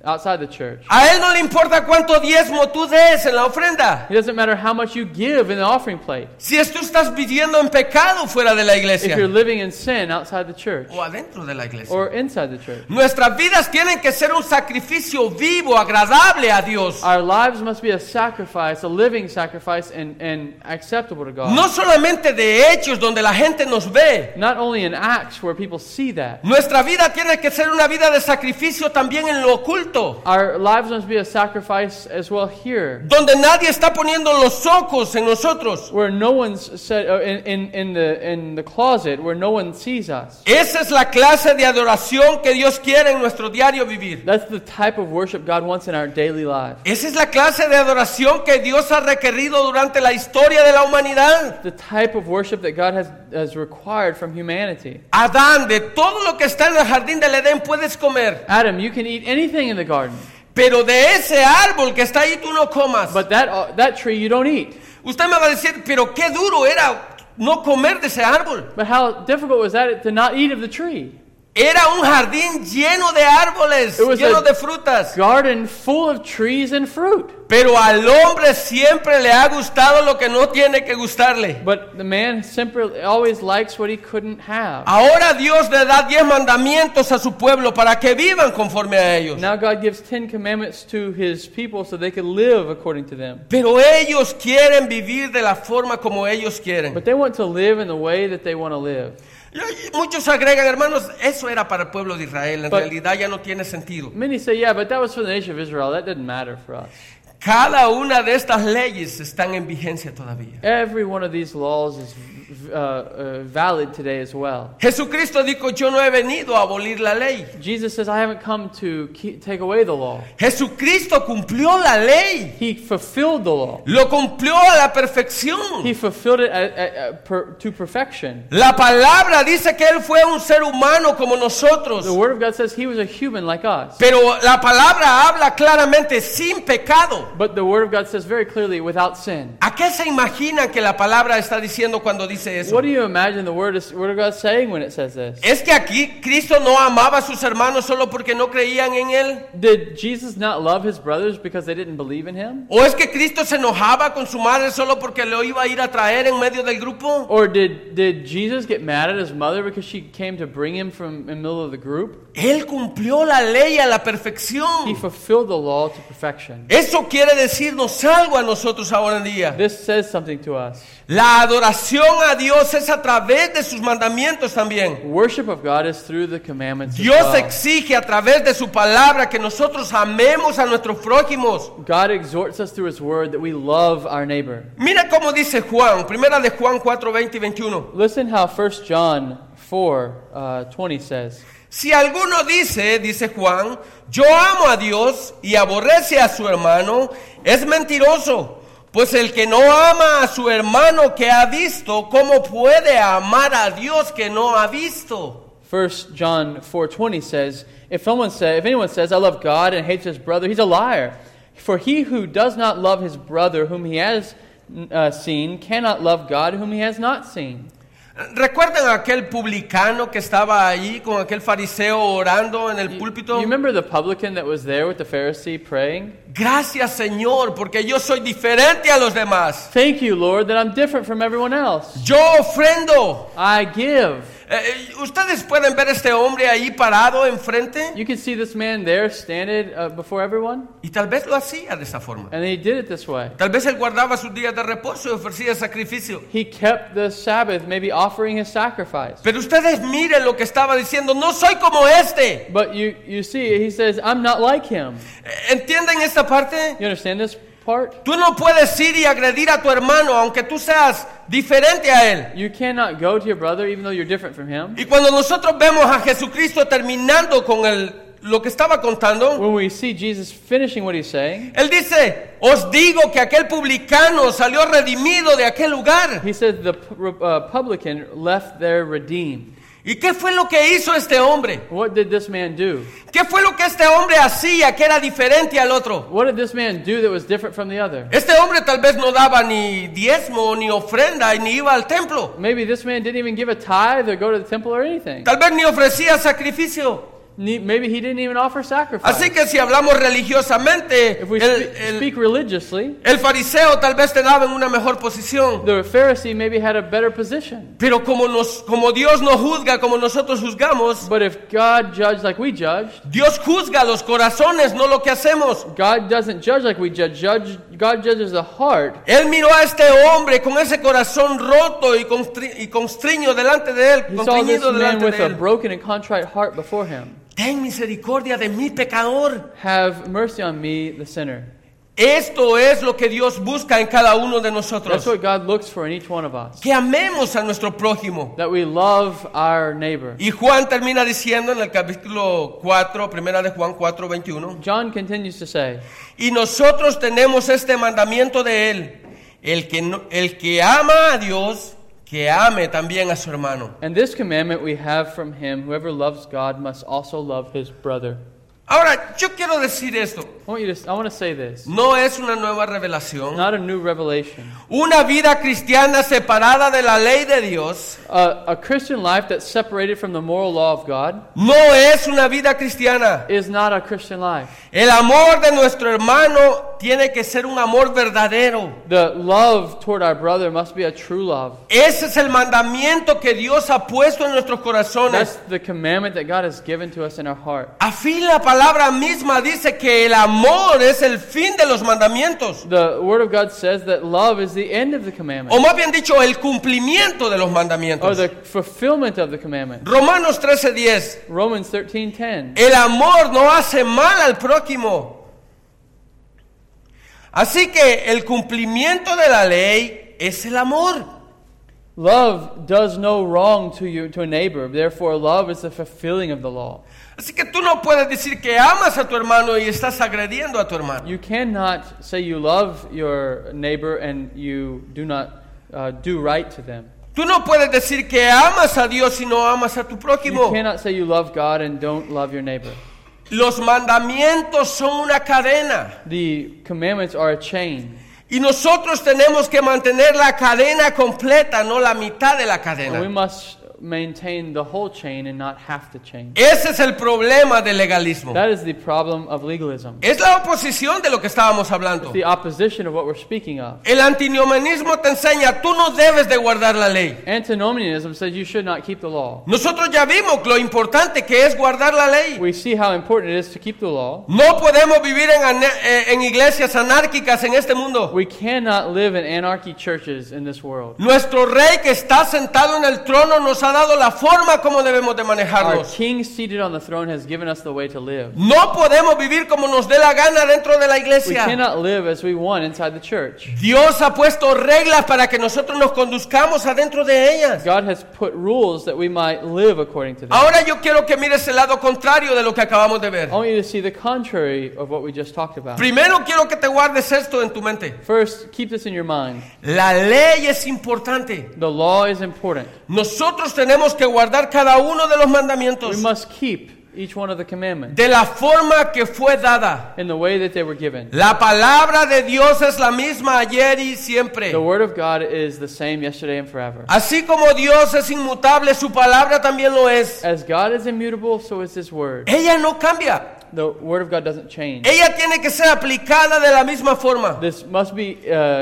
A: outside the church.
B: A Él no le importa cuánto diezmo tú des en la ofrenda.
A: It doesn't matter how much you give in the offering plate.
B: Si tú estás viviendo en pecado fuera de la
A: If
B: iglesia
A: you're living in sin outside the church
B: o adentro de la iglesia.
A: or inside the church.
B: Nuestras vidas tienen que ser un sacrificio vivo, agradable a Dios.
A: Our lives must be a sacrifice, a living sacrifice, and acceptable to God.
B: No solamente de hechos donde la gente nos ve.
A: Not only in Acts where people see that.
B: Nuestra vida tiene que ser una vida de sacrificio también en lo oculto,
A: Our lives must be a sacrifice as well here,
B: donde nadie está poniendo los ojos en nosotros.
A: where no one's said in the closet, where no one sees us.
B: Esa es la clase de adoración que Dios quiere en nuestro diario vivir.
A: That's the type of worship God wants in our daily life.
B: Esa es la clase de adoración que Dios ha requerido durante la historia de la humanidad.
A: The type of worship that God has required from humanity.
B: Adán, de todo lo que está en el jardín del Edén puedes comer,
A: Adam, you can eat anything in the garden,
B: pero de ese árbol que está ahí tú no comas.
A: but that tree you don't eat.
B: Usted me va a decir, pero qué duro era no comer de ese árbol.
A: But how difficult was that to not eat of the tree?
B: Era un jardín lleno de árboles,
A: It was
B: lleno
A: a
B: de frutas.
A: Garden full of trees and fruit.
B: Pero al hombre siempre le ha gustado lo que no tiene que gustarle.
A: But the man simply always likes what he couldn't have.
B: Ahora Dios le da 10 mandamientos a su pueblo para que vivan conforme a ellos.
A: Now God gives 10 commandments to his people so they could live according to them.
B: Pero ellos quieren vivir de la forma como ellos quieren.
A: But they want to live in the way that they want to live.
B: Muchos agregan, hermanos, eso era para el pueblo de Israel. En
A: But-
B: realidad ya no tiene sentido.
A: Many say, yeah, but that was for the nation of Israel. That didn't matter for us.
B: Cada una de estas leyes están en vigencia todavía.
A: Every one of these laws is valid today as well.
B: Jesucristo dijo, yo no he venido a abolir la ley.
A: Jesus says, I haven't come to take away the law.
B: Jesucristo cumplió la ley.
A: He fulfilled the law.
B: Lo cumplió a la perfección.
A: He fulfilled it to perfection.
B: La palabra dice que Él fue un ser humano como nosotros.
A: The Word of God says he was a human like us.
B: Pero la palabra habla claramente sin pecado.
A: But the Word of God says very clearly, without sin.
B: ¿A qué se imaginan que la palabra está diciendo cuando dice eso?
A: What do you imagine the Word of God saying when it says this?
B: ¿Es que aquí Cristo no amaba a sus hermanos solo porque no creían en Él?
A: Did Jesus not love his brothers because they didn't believe in him?
B: ¿O es que Cristo se enojaba con su madre solo porque lo iba a ir a traer en medio del grupo?
A: Or did Jesus get mad at his mother because she came to bring him from in the middle of the group?
B: Él cumplió la ley a la
A: He
B: perfección.
A: fulfilled the law to perfection.
B: Eso quiere decirnos algo a nosotros ahora en día.
A: This says something to us.
B: La adoración a Dios es a través de sus mandamientos también.
A: Worship of God is through the commandments as
B: Dios
A: well.
B: exige a través de su palabra que nosotros amemos a nuestros prójimos.
A: God exhorts us through his word that we love our neighbor.
B: Mira cómo dice Juan, primera de Juan 4, 20 y 21.
A: Listen how 1 John 4:20 says.
B: Si alguno dice Juan, yo amo a Dios y aborrece a su hermano, es mentiroso. Pues el que no ama a su hermano que ha visto, ¿cómo puede amar a Dios que no ha visto?
A: 1 John 4:20 says, if anyone says, I love God and hates his brother, he's a liar. For he who does not love his brother whom he has seen cannot love God whom he has not seen.
B: ¿Recuerdan aquel publicano que estaba ahí con aquel fariseo orando en el
A: You
B: púlpito?
A: remember the publican that was there with the Pharisee praying?
B: Gracias, Señor, porque yo soy diferente a los demás.
A: Thank you, Lord, that I'm different from everyone else.
B: Yo ofrendo.
A: I give.
B: Ustedes pueden ver este hombre ahí parado enfrente
A: You can see this man there standing before everyone,
B: y tal vez lo hacía de esa forma.
A: and he did it this way.
B: Tal vez él guardaba sus días de reposo y ofrecía sacrificio.
A: He kept the Sabbath, maybe offering his sacrifice.
B: Pero ustedes miren lo que estaba diciendo, no soy como este.
A: But you see, he says, I'm not like him.
B: ¿Entienden esta parte?
A: You understand this part?
B: Tú no puedes ir y agredir a tu hermano aunque tú seas diferente a él.
A: You cannot go to your brother even though you're different from him.
B: Y cuando nosotros vemos a Jesucristo terminando con lo que estaba contando,
A: When we see Jesus finishing what he's saying,
B: él dice, os digo que aquel publicano salió redimido de aquel lugar.
A: he said the publican left there redeemed.
B: ¿Y qué fue lo que hizo este hombre?
A: What did this man do?
B: ¿Qué fue lo que este hombre hacía que era diferente al otro?
A: What did this man do that was different from the other?
B: Este hombre tal vez no daba ni diezmo ni ofrenda y ni iba al templo.
A: Maybe this man didn't even give a tithe or go to the temple or anything.
B: Tal vez ni ofrecía sacrificio.
A: Maybe he didn't even offer sacrifice.
B: Así que si hablamos religiosamente,
A: If we speak religiously,
B: el fariseo tal vez te daba en una mejor posición.
A: the Pharisee maybe had a better position.
B: Pero como Dios no juzga como nosotros juzgamos,
A: But if God judged like we judge,
B: Dios juzga los corazones, no lo que hacemos.
A: God doesn't judge like we judge. God judges the heart.
B: Él miró a este hombre con ese corazón roto y constriño delante de él,
A: He saw this
B: constriñido
A: man
B: delante
A: with
B: de
A: a
B: él.
A: broken and contrite heart before him.
B: Ten misericordia de mi pecador.
A: Have mercy on me, the sinner.
B: Esto es lo que Dios busca en cada uno de
A: That's
B: nosotros.
A: what God looks for in each one of us.
B: Que amemos a nuestro prójimo.
A: That we love our neighbor.
B: Y Juan termina diciendo en el capítulo 4, primera de Juan 4, 21.
A: John continues to say,
B: Y nosotros tenemos este mandamiento de él. El que ama a Dios, que ame también a su hermano.
A: and this commandment we have from him, whoever loves God must also love his brother.
B: Ahora, yo quiero decir esto.
A: I want to say this.
B: No es una nueva revelación.
A: Not a new revelation.
B: Una vida cristiana separada de la ley de Dios
A: A Christian life that's separated from the moral law of God
B: no es una vida cristiana.
A: is not a Christian life.
B: El amor de nuestro hermano tiene que ser un amor verdadero.
A: The love toward our brother must be a true love.
B: Ese es el mandamiento que Dios ha puesto en nuestros corazones.
A: That's the commandment that God has given to us in our heart.
B: A fin la palabra misma dice que el amor es el fin de los mandamientos.
A: The Word of God says that love is the end of the
B: O
A: commandment,
B: más bien dicho, el cumplimiento de los
A: or
B: mandamientos.
A: the fulfillment of the commandment.
B: Romanos 13:10.
A: Romans 13:10.
B: El amor no hace mal al prójimo. Así que el cumplimiento de la ley es el amor.
A: Love does no wrong to a neighbor. Therefore, love is the fulfilling of the law.
B: Así que tú no puedes decir que amas a tu hermano y estás agrediendo a tu hermano.
A: You cannot say you love your neighbor and you do not do right to them.
B: Tú no puedes decir que amas a Dios y no amas a tu
A: You
B: prójimo.
A: cannot say you love God and don't love your neighbor.
B: Los mandamientos son una cadena.
A: The commandments are a chain.
B: Y nosotros tenemos que mantener la cadena completa, no la mitad de la
A: And we
B: cadena.
A: must maintain the whole chain and not half the chain.
B: Ese es el problema del legalismo.
A: That is the problem of legalism.
B: Es la oposición de lo que estábamos hablando.
A: The opposition of what we're speaking of.
B: El antinomianismo te enseña, tú no debes de guardar la ley.
A: Antinomianism says you should not keep the law.
B: Nosotros ya vimos lo importante que es guardar la ley.
A: We see how important it is to keep the law.
B: No podemos vivir en iglesias anárquicas en este mundo.
A: We cannot live in anarchy churches in this world.
B: Nuestro rey que está sentado en el trono nos ha dado la forma como debemos de
A: Our
B: manejarnos.
A: King seated on the throne has given us the way to live.
B: No podemos vivir como nos dé la gana dentro de la
A: We
B: iglesia.
A: cannot live as we want inside the church.
B: Dios ha puesto reglas para que nosotros nos conduzcamos adentro de ellas.
A: God has put rules that we might live according to them.
B: Ahora yo quiero que mires el lado contrario de lo que acabamos de ver.
A: I want you to see the contrary of what we just talked about.
B: Primero quiero que te guardes esto en tu mente.
A: First, keep this in your mind.
B: La ley es importante.
A: The law is important.
B: Nosotros tenemos que guardar cada uno de los
A: We
B: mandamientos
A: must keep each one of the commandments
B: de la forma que fue dada.
A: in the way that they were given.
B: La palabra de Dios es la misma ayer y siempre.
A: The word of God is the same yesterday and forever.
B: Así como Dios es inmutable, su palabra también lo es.
A: As God is immutable, so is His word.
B: Ella no cambia.
A: The word of God doesn't change.
B: Ella tiene que ser aplicada de la misma forma.
A: This must be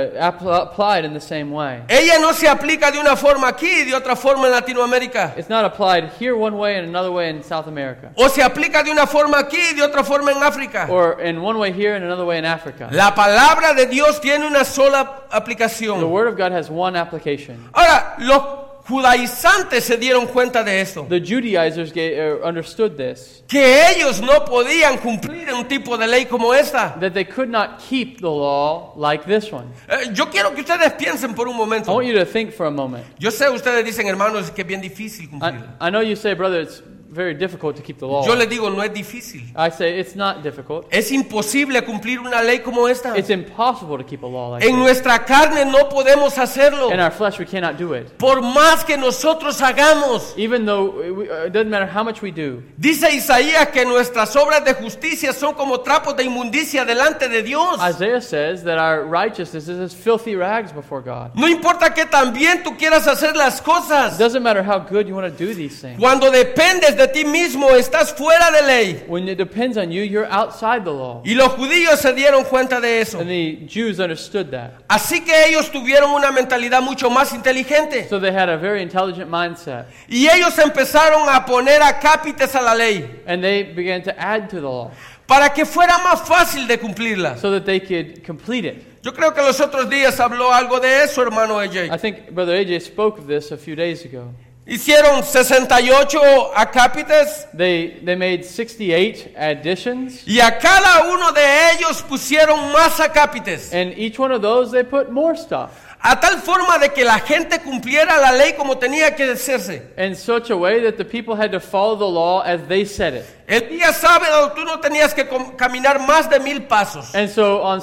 A: applied in the same way.
B: Ella no se aplica de una forma aquí y de otra forma en Latinoamérica.
A: It's not applied here one way and another way in South America.
B: O se aplica de una forma aquí y de otra forma en África.
A: Or in one way here and another way in Africa.
B: La palabra de Dios tiene una sola
A: The
B: aplicación.
A: word of God has one application.
B: Ahora, los judaizantes se dieron cuenta de esto.
A: The Judaizers understood this,
B: Que ellos no podían cumplir un tipo de ley como esta.
A: that they could not keep the law like this one.
B: Yo quiero que ustedes piensen por un
A: I
B: momento.
A: want you to think for a moment.
B: Yo sé, ustedes dicen, hermanos, que es bien difícil cumplirla.
A: I know you say, brother, it's very difficult to keep the law.
B: Yo les digo, no es difícil.
A: I say it's not difficult.
B: Es imposible cumplir una ley como esta.
A: It's impossible to keep a law like
B: En
A: this.
B: nuestra carne no podemos hacerlo.
A: In our flesh, we cannot do it.
B: Por más que nosotros hagamos.
A: Even though it doesn't matter how much we do.
B: Dice Isaías que nuestras obras de justicia son como trapos de inmundicia delante de Dios.
A: Isaiah says that our righteousness is as filthy rags before God.
B: No importa que también tú quieras hacer las
A: It
B: cosas.
A: doesn't matter how good you want to do these things.
B: Cuando dependes de de ti mismo, estás fuera de ley.
A: When it depends on you, you're outside the law.
B: Y los judíos se dieron cuenta de eso.
A: And the Jews understood that.
B: Así que ellos tuvieron una mentalidad mucho más inteligente.
A: So they had a very intelligent mindset.
B: Y ellos empezaron a poner acápites a la ley
A: And they began to add to the law
B: para que fuera más fácil de cumplirla.
A: so that they could complete it.
B: Yo creo que los otros días habló algo de eso, hermano
A: I
B: AJ.
A: think Brother AJ spoke of this a few days ago.
B: Hicieron 68 acápites
A: They made 68 additions,
B: y a cada uno de ellos pusieron más acápites.
A: and each one of those they put more stuff
B: A tal forma de que la gente cumpliera la ley como tenía que hacerse.
A: in such a way that the people had to follow the law as they said it.
B: El día sábado tú no tenías que caminar más de 1000 pasos.
A: And so on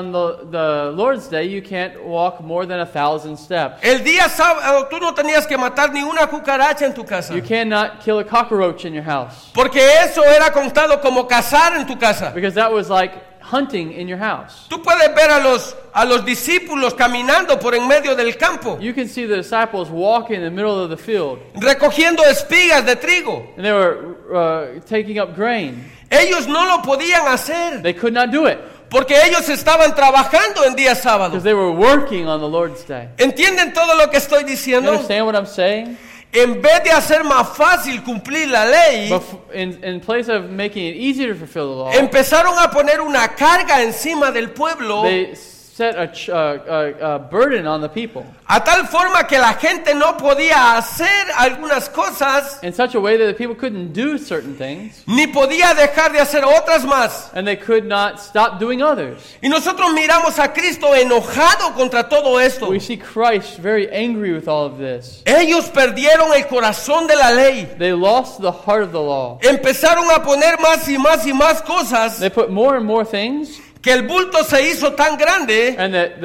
A: the Lord's Day, you can't walk more than 1,000 steps.
B: El día sábado tú no tenías que matar ni una cucaracha en tu casa.
A: You cannot kill a cockroach in your house,
B: Porque eso era contado como cazar en tu casa.
A: because that was like hunting in your house.
B: Tú puedes ver a los discípulos caminando por en medio del campo,
A: You can see the disciples walking in the middle of the field,
B: recogiendo espigas de trigo.
A: and they were taking up grain.
B: Ellos no lo podían hacer
A: They could not do it
B: porque ellos estaban trabajando en día sábado.
A: because they were working on the Lord's Day.
B: ¿Entienden todo lo que estoy
A: You
B: diciendo?
A: understand what I'm saying?
B: En vez de hacer más fácil cumplir la ley,
A: But in place of making it easier to fulfill the law,
B: empezaron a poner una carga encima del pueblo
A: they set a burden on the people
B: a tal forma que la gente no podía hacer algunas cosas
A: in such a way that the people couldn't do certain things,
B: ni podía dejar de hacer otras más.
A: and they could not stop doing others.
B: Y nosotros miramos a Cristo enojado contra todo esto.
A: We see Christ very angry with all of this.
B: Ellos perdieron el corazón de la ley.
A: They lost the heart of the law.
B: Empezaron a poner más y más y más cosas
A: They put more and more things,
B: que el bulto se hizo tan grande
A: and that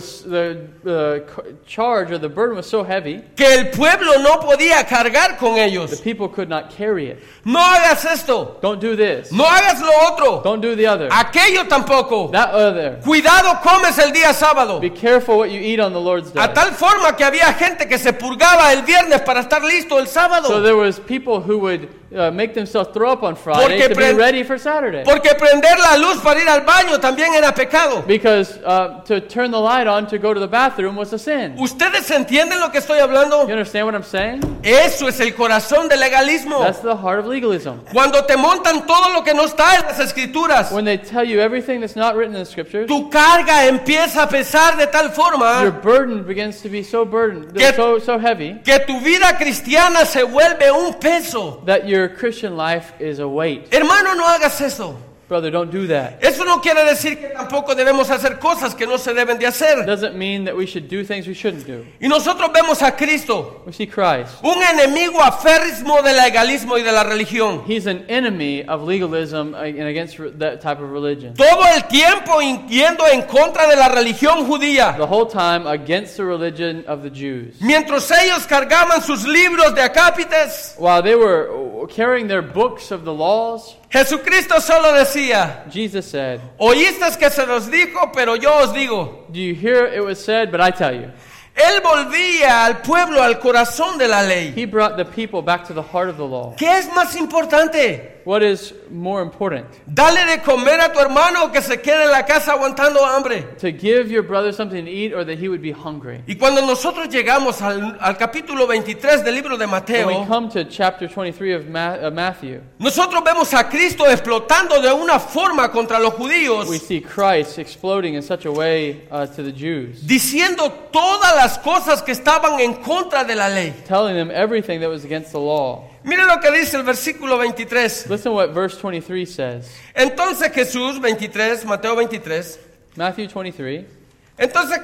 A: the charge or the burden was so heavy,
B: que el pueblo no podía cargar con
A: the
B: ellos.
A: people could not carry it.
B: No hagas esto,
A: Don't do this.
B: no hagas lo otro,
A: Don't do the other.
B: aquello tampoco.
A: That other.
B: Cuidado comes el día sábado.
A: Be careful what you eat on the Lord's Day.
B: A tal forma que había gente que se purgaba el viernes para estar listo el
A: So
B: sábado.
A: there was people who would make themselves throw up on Friday
B: Porque
A: to be ready for Saturday.
B: Porque prender la luz para ir al baño también era pecado.
A: Because to turn the light on to go to the bathroom was a sin.
B: ¿Ustedes entienden lo que estoy hablando?
A: You understand what I'm saying?
B: Eso es el corazón del legalismo.
A: That's the heart of legalism.
B: Cuando te montan todo lo que no está en las escrituras,
A: When they tell you everything that's not written in the scriptures,
B: tu carga empieza a pesar de tal
A: your
B: forma
A: burden begins to be so burdened,
B: Que-
A: so heavy,
B: que tu vida cristiana se vuelve un peso.
A: that your Christian life is a weight.
B: Hermano, no hagas eso.
A: Brother, don't do that.
B: Eso no quiere decir que tampoco debemos hacer cosas que no se deben de
A: It
B: hacer.
A: doesn't mean that we should do things we shouldn't do.
B: Y nosotros vemos a Cristo,
A: We see Christ.
B: un enemigo aférrimo del legalismo y de la religión.
A: He's an enemy of legalism and against that type of religion.
B: Todo el tiempo yendo en contra de la religión judía.
A: The whole time against the religion of the Jews.
B: Mientras ellos cargaban sus libros de acápites,
A: While they were carrying their books of the laws,
B: Jesucristo solo decía,
A: Jesus said,
B: oísteis que se los dijo, pero yo os digo.
A: "Do you hear it was said, but I tell you."
B: Él volvía al pueblo al corazón de la ley.
A: He brought the people back to the heart of the law.
B: ¿Qué es más importante?
A: What is more important?
B: Dale de comer a tu hermano que se quede en la casa aguantando hambre.
A: To give your brother something to eat, or that he would be hungry?
B: Y cuando nosotros llegamos al capítulo 23 del libro de
A: When we
B: Mateo,
A: come to chapter 23 of Matthew,
B: nosotros vemos a Cristo explotando de una forma contra los judíos,
A: we see Christ exploding in such a way to the Jews,
B: diciendo todas las cosas que estaban en contra de la ley.
A: telling them everything that was against the law.
B: Mire lo que dice el versículo 23.
A: Listen what verse 23 says.
B: Entonces Jesús, 23, Mateo 23.
A: Matthew 23.
B: Entonces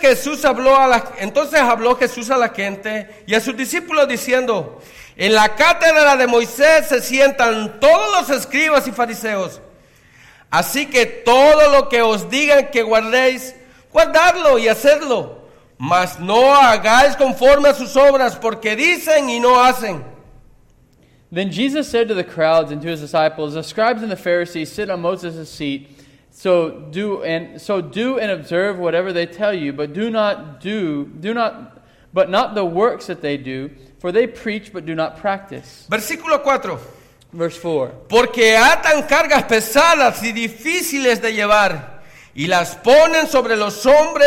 B: habló Jesús a la gente y a sus discípulos diciendo, en la cátedra de Moisés se sientan todos los escribas y fariseos. Así que todo lo que os digan que guardéis, guardadlo y hacedlo. Mas no hagáis conforme a sus obras, porque dicen y no hacen.
A: Then Jesus said to the crowds and to his disciples, "The scribes and the Pharisees sit on Moses' seat. So do and observe whatever they tell you, but not the works that they do, for they preach but do not practice."
B: Versículo 4.
A: Verse 4.
B: Porque atan cargas pesadas y difíciles de llevar y las ponen sobre los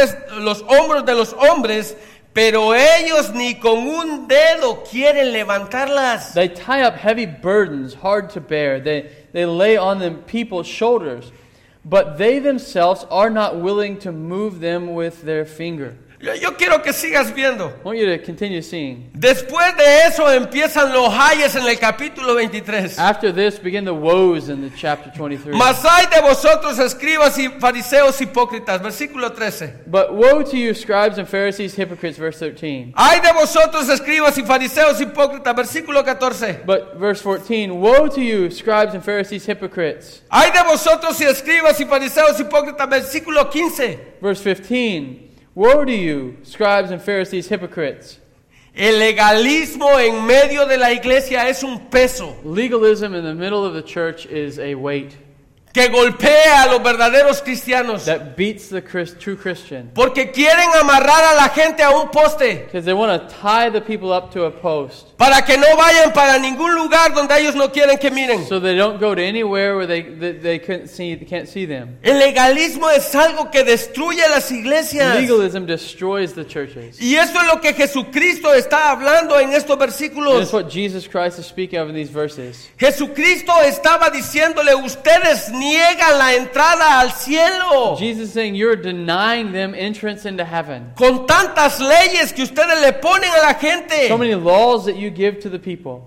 B: hombros de los hombres, pero ellos ni con un dedo quieren levantarlas.
A: They tie up heavy burdens, hard to bear. They lay on them people's shoulders, but they themselves are not willing to move them with their finger.
B: Yo quiero que sigas viendo.
A: I want you to continue seeing.
B: Después de eso empiezan los ayes en el capítulo 23.
A: After this begin the woes in the chapter 23.
B: Mas hay de vosotros, escribas y fariseos hipócritas, versículo 13.
A: But woe to you, scribes and Pharisees, hypocrites, verse 13.
B: Hay de vosotros, escribas y fariseos hipócritas, versículo 14.
A: But verse 14, woe to you, scribes and Pharisees, hypocrites.
B: Hay de vosotros y escribas y fariseos hipócritas, versículo 15.
A: Verse 15, woe to you, scribes and Pharisees, hypocrites.
B: El legalismo en medio de la iglesia es un peso
A: Legalism in the middle of the church is a weight
B: que golpea a los verdaderos cristianos
A: that beats the true Christian.
B: porque quieren amarrar a la gente a un poste
A: Because they want to tie the people up to a post
B: para que no vayan para ningún lugar donde ellos no quieren que miren.
A: so they don't go to anywhere where they can't see them.
B: El legalismo es algo que destruye las iglesias.
A: Legalism destroys the churches.
B: Y eso es lo que Jesucristo está hablando en estos
A: And it's
B: versículos.
A: what Jesus Christ is speaking of in these verses.
B: Jesucristo estaba diciéndole, ustedes niegan la entrada al cielo
A: Jesus is saying you're denying them entrance into heaven.
B: con tantas leyes que ustedes le ponen a la gente.
A: So many laws that you give to the people.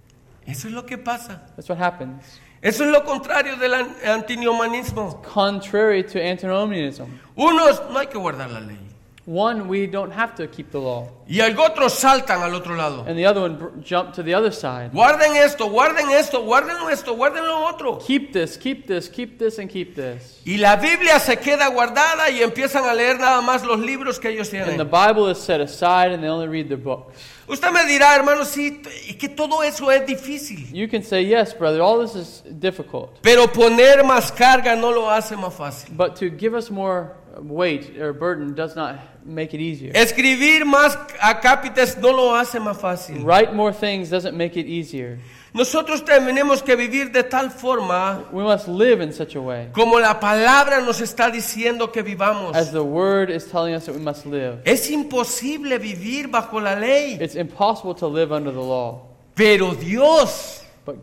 B: Eso es lo que pasa.
A: That's what happens.
B: Eso es lo contrario del antinomianismo.
A: Contrary to antinomianism.
B: Unos no hay que guardar la ley
A: One, we don't have to keep the law.
B: y otros saltan al otro lado.
A: And the other one jump to the other side.
B: Guarden esto, guarden esto, guarden esto, guarden lo otro.
A: Keep this, keep this, keep this, and keep this.
B: Y la Biblia se queda guardada y empiezan a leer nada más los libros que ellos
A: And the
B: tienen.
A: Bible is set aside and they only read the books.
B: Usted me dirá, hermano, sí, que todo eso es difícil.
A: You can say, yes, brother, all this is difficult.
B: Pero poner más carga no lo hace más fácil.
A: But to give us more weight or burden does not make it easier.
B: Escribir más acápites no lo hace más fácil.
A: Write more things doesn't make it easier.
B: Nosotros tenemos que vivir de tal forma
A: We must live in such a way
B: como la palabra nos está diciendo que vivamos.
A: as the Word is telling us that we must live.
B: Es imposible vivir bajo la ley,
A: It's impossible to live under the law.
B: pero Dios,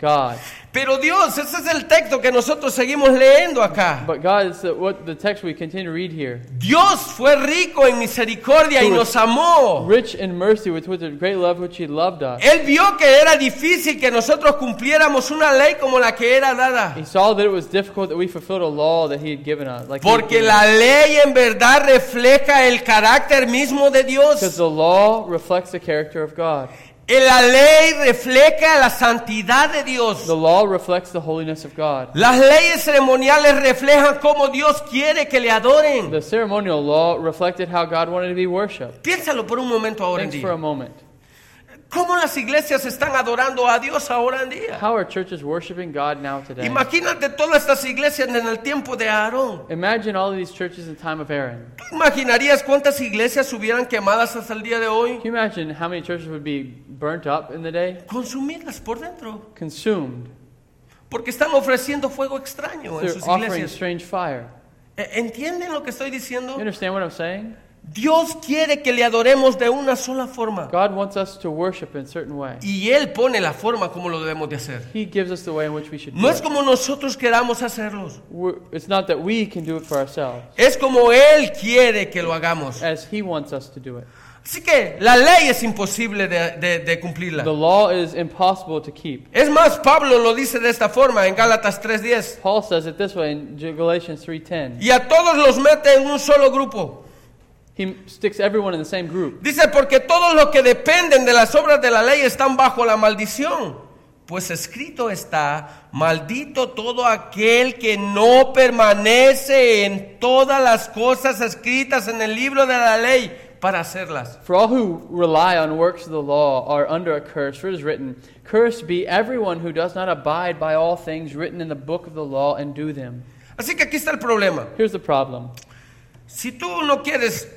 B: ese es el texto que nosotros seguimos leyendo acá.
A: But God is what the text we continue to read here.
B: Dios fue rico en misericordia y nos amó.
A: Rich in mercy with the great love which He loved us.
B: Él vio que era difícil que nosotros cumpliéramos una ley como la que era dada.
A: He saw that it was difficult that we fulfilled a law that He had given us.
B: Porque la ley en verdad refleja el carácter mismo de
A: Because
B: Dios.
A: the law reflects the character of God.
B: La ley refleja la santidad de Dios.
A: The law reflects the holiness of God.
B: Las leyes ceremoniales reflejan cómo Dios quiere que le adoren.
A: The ceremonial law reflected how God wanted to be worshipped.
B: Piénsalo por un momento ahora en
A: Thanks for a
B: día.
A: moment.
B: ¿Cómo las iglesias están adorando a Dios ahora en día?
A: How are churches worshiping God now today?
B: Imagínate todas estas iglesias en el tiempo de Aarón.
A: Imagine all of these churches in the time of Aaron.
B: ¿Tú imaginarías cuántas iglesias hubieran quemadas hasta el día de hoy?
A: Can you imagine how many churches would be burnt up in the day?
B: Consumidas por dentro.
A: Consumed.
B: Porque están ofreciendo fuego extraño en
A: They're
B: sus
A: offering
B: iglesias.
A: strange fire.
B: ¿Entienden lo que estoy diciendo?
A: You understand what I'm saying?
B: Dios quiere que le adoremos de una sola forma.
A: God wants us to worship in a certain way.
B: Y Él pone la forma como lo debemos de hacer.
A: He gives us the way in which we should do
B: No es
A: it.
B: como nosotros queramos hacerlos.
A: It's not that we can do it for ourselves,
B: Es como Él quiere que lo hagamos.
A: as He wants us to do it.
B: Así que la ley es imposible de cumplirla.
A: The law is impossible to keep.
B: Es más, Pablo lo dice de esta forma en Gálatas 3:10.
A: Paul says it this way in Galatians 3:10.
B: Y a todos los mete en un solo grupo.
A: He sticks everyone in the same group.
B: Dice, porque todos los que dependen de las obras de la ley están bajo la maldición. Pues escrito está, maldito todo aquel que no permanece en todas las cosas escritas en el libro de la ley para hacerlas.
A: For all who rely on works of the law are under a curse, for it is written, cursed be everyone who does not abide by all things written in the book of the law and do them.
B: Así que aquí está el problema.
A: Here's the problem.
B: Si tú no quieres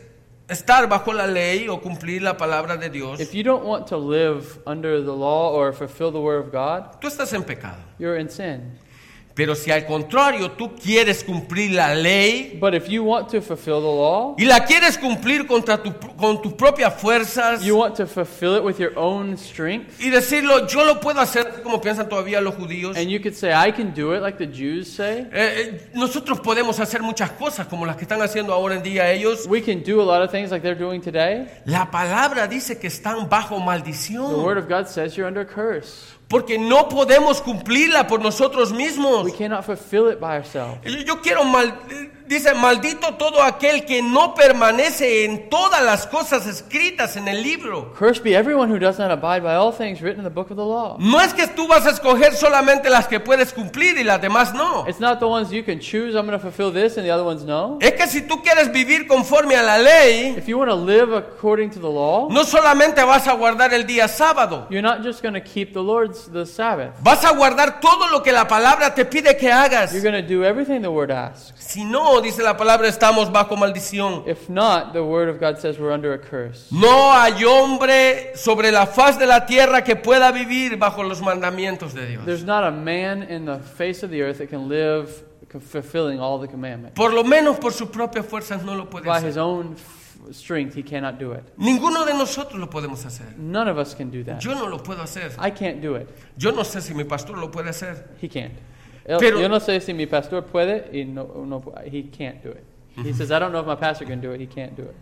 B: estar bajo la ley o cumplir la palabra de Dios,
A: if you don't want to live under the law or fulfill the word of God,
B: tú estás en pecado.
A: you're in sin.
B: Pero si al contrario tú quieres cumplir la ley
A: But if you want to fulfill the law,
B: y la quieres cumplir con tus propias fuerzas
A: you want to fulfill it with your own strength,
B: y decirlo, yo lo puedo hacer como piensan todavía los judíos.
A: and you could say, I can do it like the Jews say,
B: Nosotros podemos hacer muchas cosas como las que están haciendo ahora en día ellos.
A: we can do a lot of things like they're doing today.
B: La palabra dice que están bajo
A: The
B: maldición
A: word of God says you're under a curse.
B: porque no podemos cumplirla por nosotros mismos.
A: We cannot fulfill it by ourselves.
B: Yo quiero dice, maldito todo aquel que no permanece en todas las cosas escritas en el libro.
A: Cursed be everyone who does not abide by all things written in the book of the law.
B: No es que tú vas a escoger solamente las que puedes cumplir y las demás no.
A: It's not the ones you can choose, I'm going to fulfill this, and the other ones no.
B: Es que si tú quieres vivir conforme a la ley,
A: If you want to live according to the law,
B: no solamente vas a guardar el día sábado,
A: you're not just going to keep the Sabbath.
B: vas a guardar todo lo que la palabra te pide que hagas.
A: You're going to do everything the word asks.
B: Si no, dice la palabra, estamos bajo maldición.
A: If not, the word of God says we're under a curse.
B: No hay hombre sobre la faz de la tierra que pueda vivir bajo los mandamientos de Dios.
A: There's not a man in the face of the earth that can live fulfilling all the commandments.
B: Por lo menos por sus propias fuerzas no lo puede
A: By
B: hacer.
A: his own strength, he cannot do it.
B: Ninguno de nosotros lo podemos hacer.
A: None of us can do that.
B: Yo no lo puedo hacer.
A: I can't do it.
B: Yo no sé si mi pastor lo puede hacer.
A: He can't.
B: Pero-
A: Yo no sé si mi pastor puede, y he can't do it. He says, I don't know if my pastor can do it. He can't do it.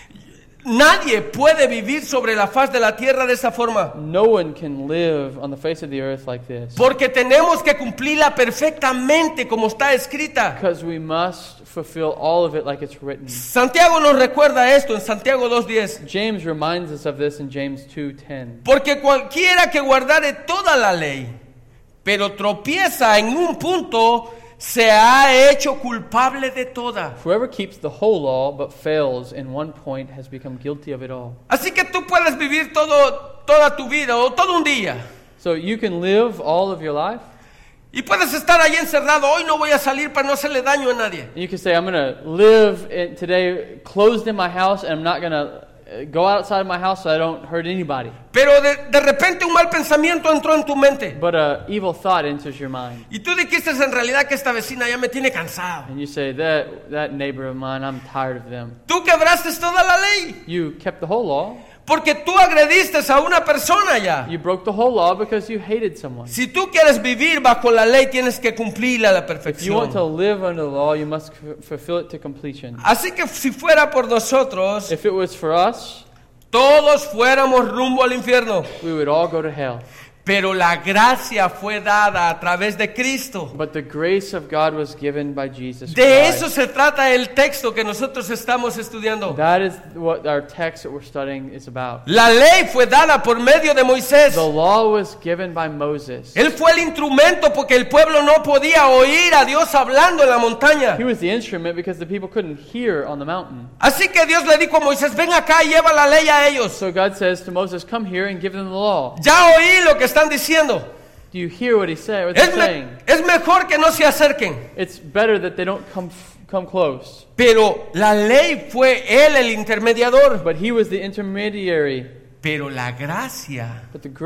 B: Nadie puede vivir sobre la faz de la tierra de esa forma.
A: No one can live on the face of the earth like this.
B: Porque tenemos que cumplirla perfectamente como está escrita.
A: Because we must fulfill all of it like it's written.
B: Santiago nos recuerda esto en Santiago 2:10.
A: James reminds us of this in James 2:10.
B: Porque cualquiera que guardare toda la ley, pero tropieza en un punto, se ha hecho culpable de toda.
A: Whoever keeps the whole law but fails in one point has become guilty of it all.
B: Así que tú puedes vivir toda tu vida o todo un día.
A: So you can live all of your life,
B: Y puedes estar ahí encerrado. Hoy no voy a salir para no hacerle daño a nadie.
A: and you can say, I'm going to live today closed in my house, and I'm not going to go outside my house so I don't hurt anybody.
B: Pero de repente un mal pensamiento entró en tu mente.
A: But an evil thought enters your mind.
B: Y tú dijiste en realidad que esta vecina ya me tiene cansado.
A: And you say, that neighbor of mine, I'm tired of them.
B: Tú quebraste toda la ley.
A: You kept the whole law.
B: Porque tú agrediste a una persona ya.
A: You broke the whole law because you hated someone.
B: Si tú quieres vivir bajo la ley, tienes que cumplirla a la
A: If you want to
B: perfección.
A: live under the law, you must fulfill it to completion.
B: Así que si fuera por nosotros,
A: If it was for us,
B: todos fuéramos rumbo al infierno.
A: we would all go to hell.
B: Pero la gracia fue dada a través de Cristo.
A: But the grace of God was given by Jesus
B: De
A: Christ.
B: eso se trata el texto que nosotros estamos estudiando.
A: That is what our text that we're studying is about.
B: La ley fue dada por medio de Moisés.
A: The law was given by Moses.
B: Él fue el instrumento porque el pueblo no podía oír a Dios hablando en la montaña.
A: He was the instrument because the people couldn't hear on the mountain.
B: Así que Dios le dijo a Moisés, ven acá y lleva la ley a ellos.
A: So God says to Moses, come here and give them the law.
B: Ya oí lo que están diciendo.
A: Do you hear what he's saying? What they're saying?
B: Es mejor que no se acerquen.
A: It's better that they don't come close.
B: Pero la ley fue él el intermediador.
A: But he was the intermediary.
B: Pero la gracia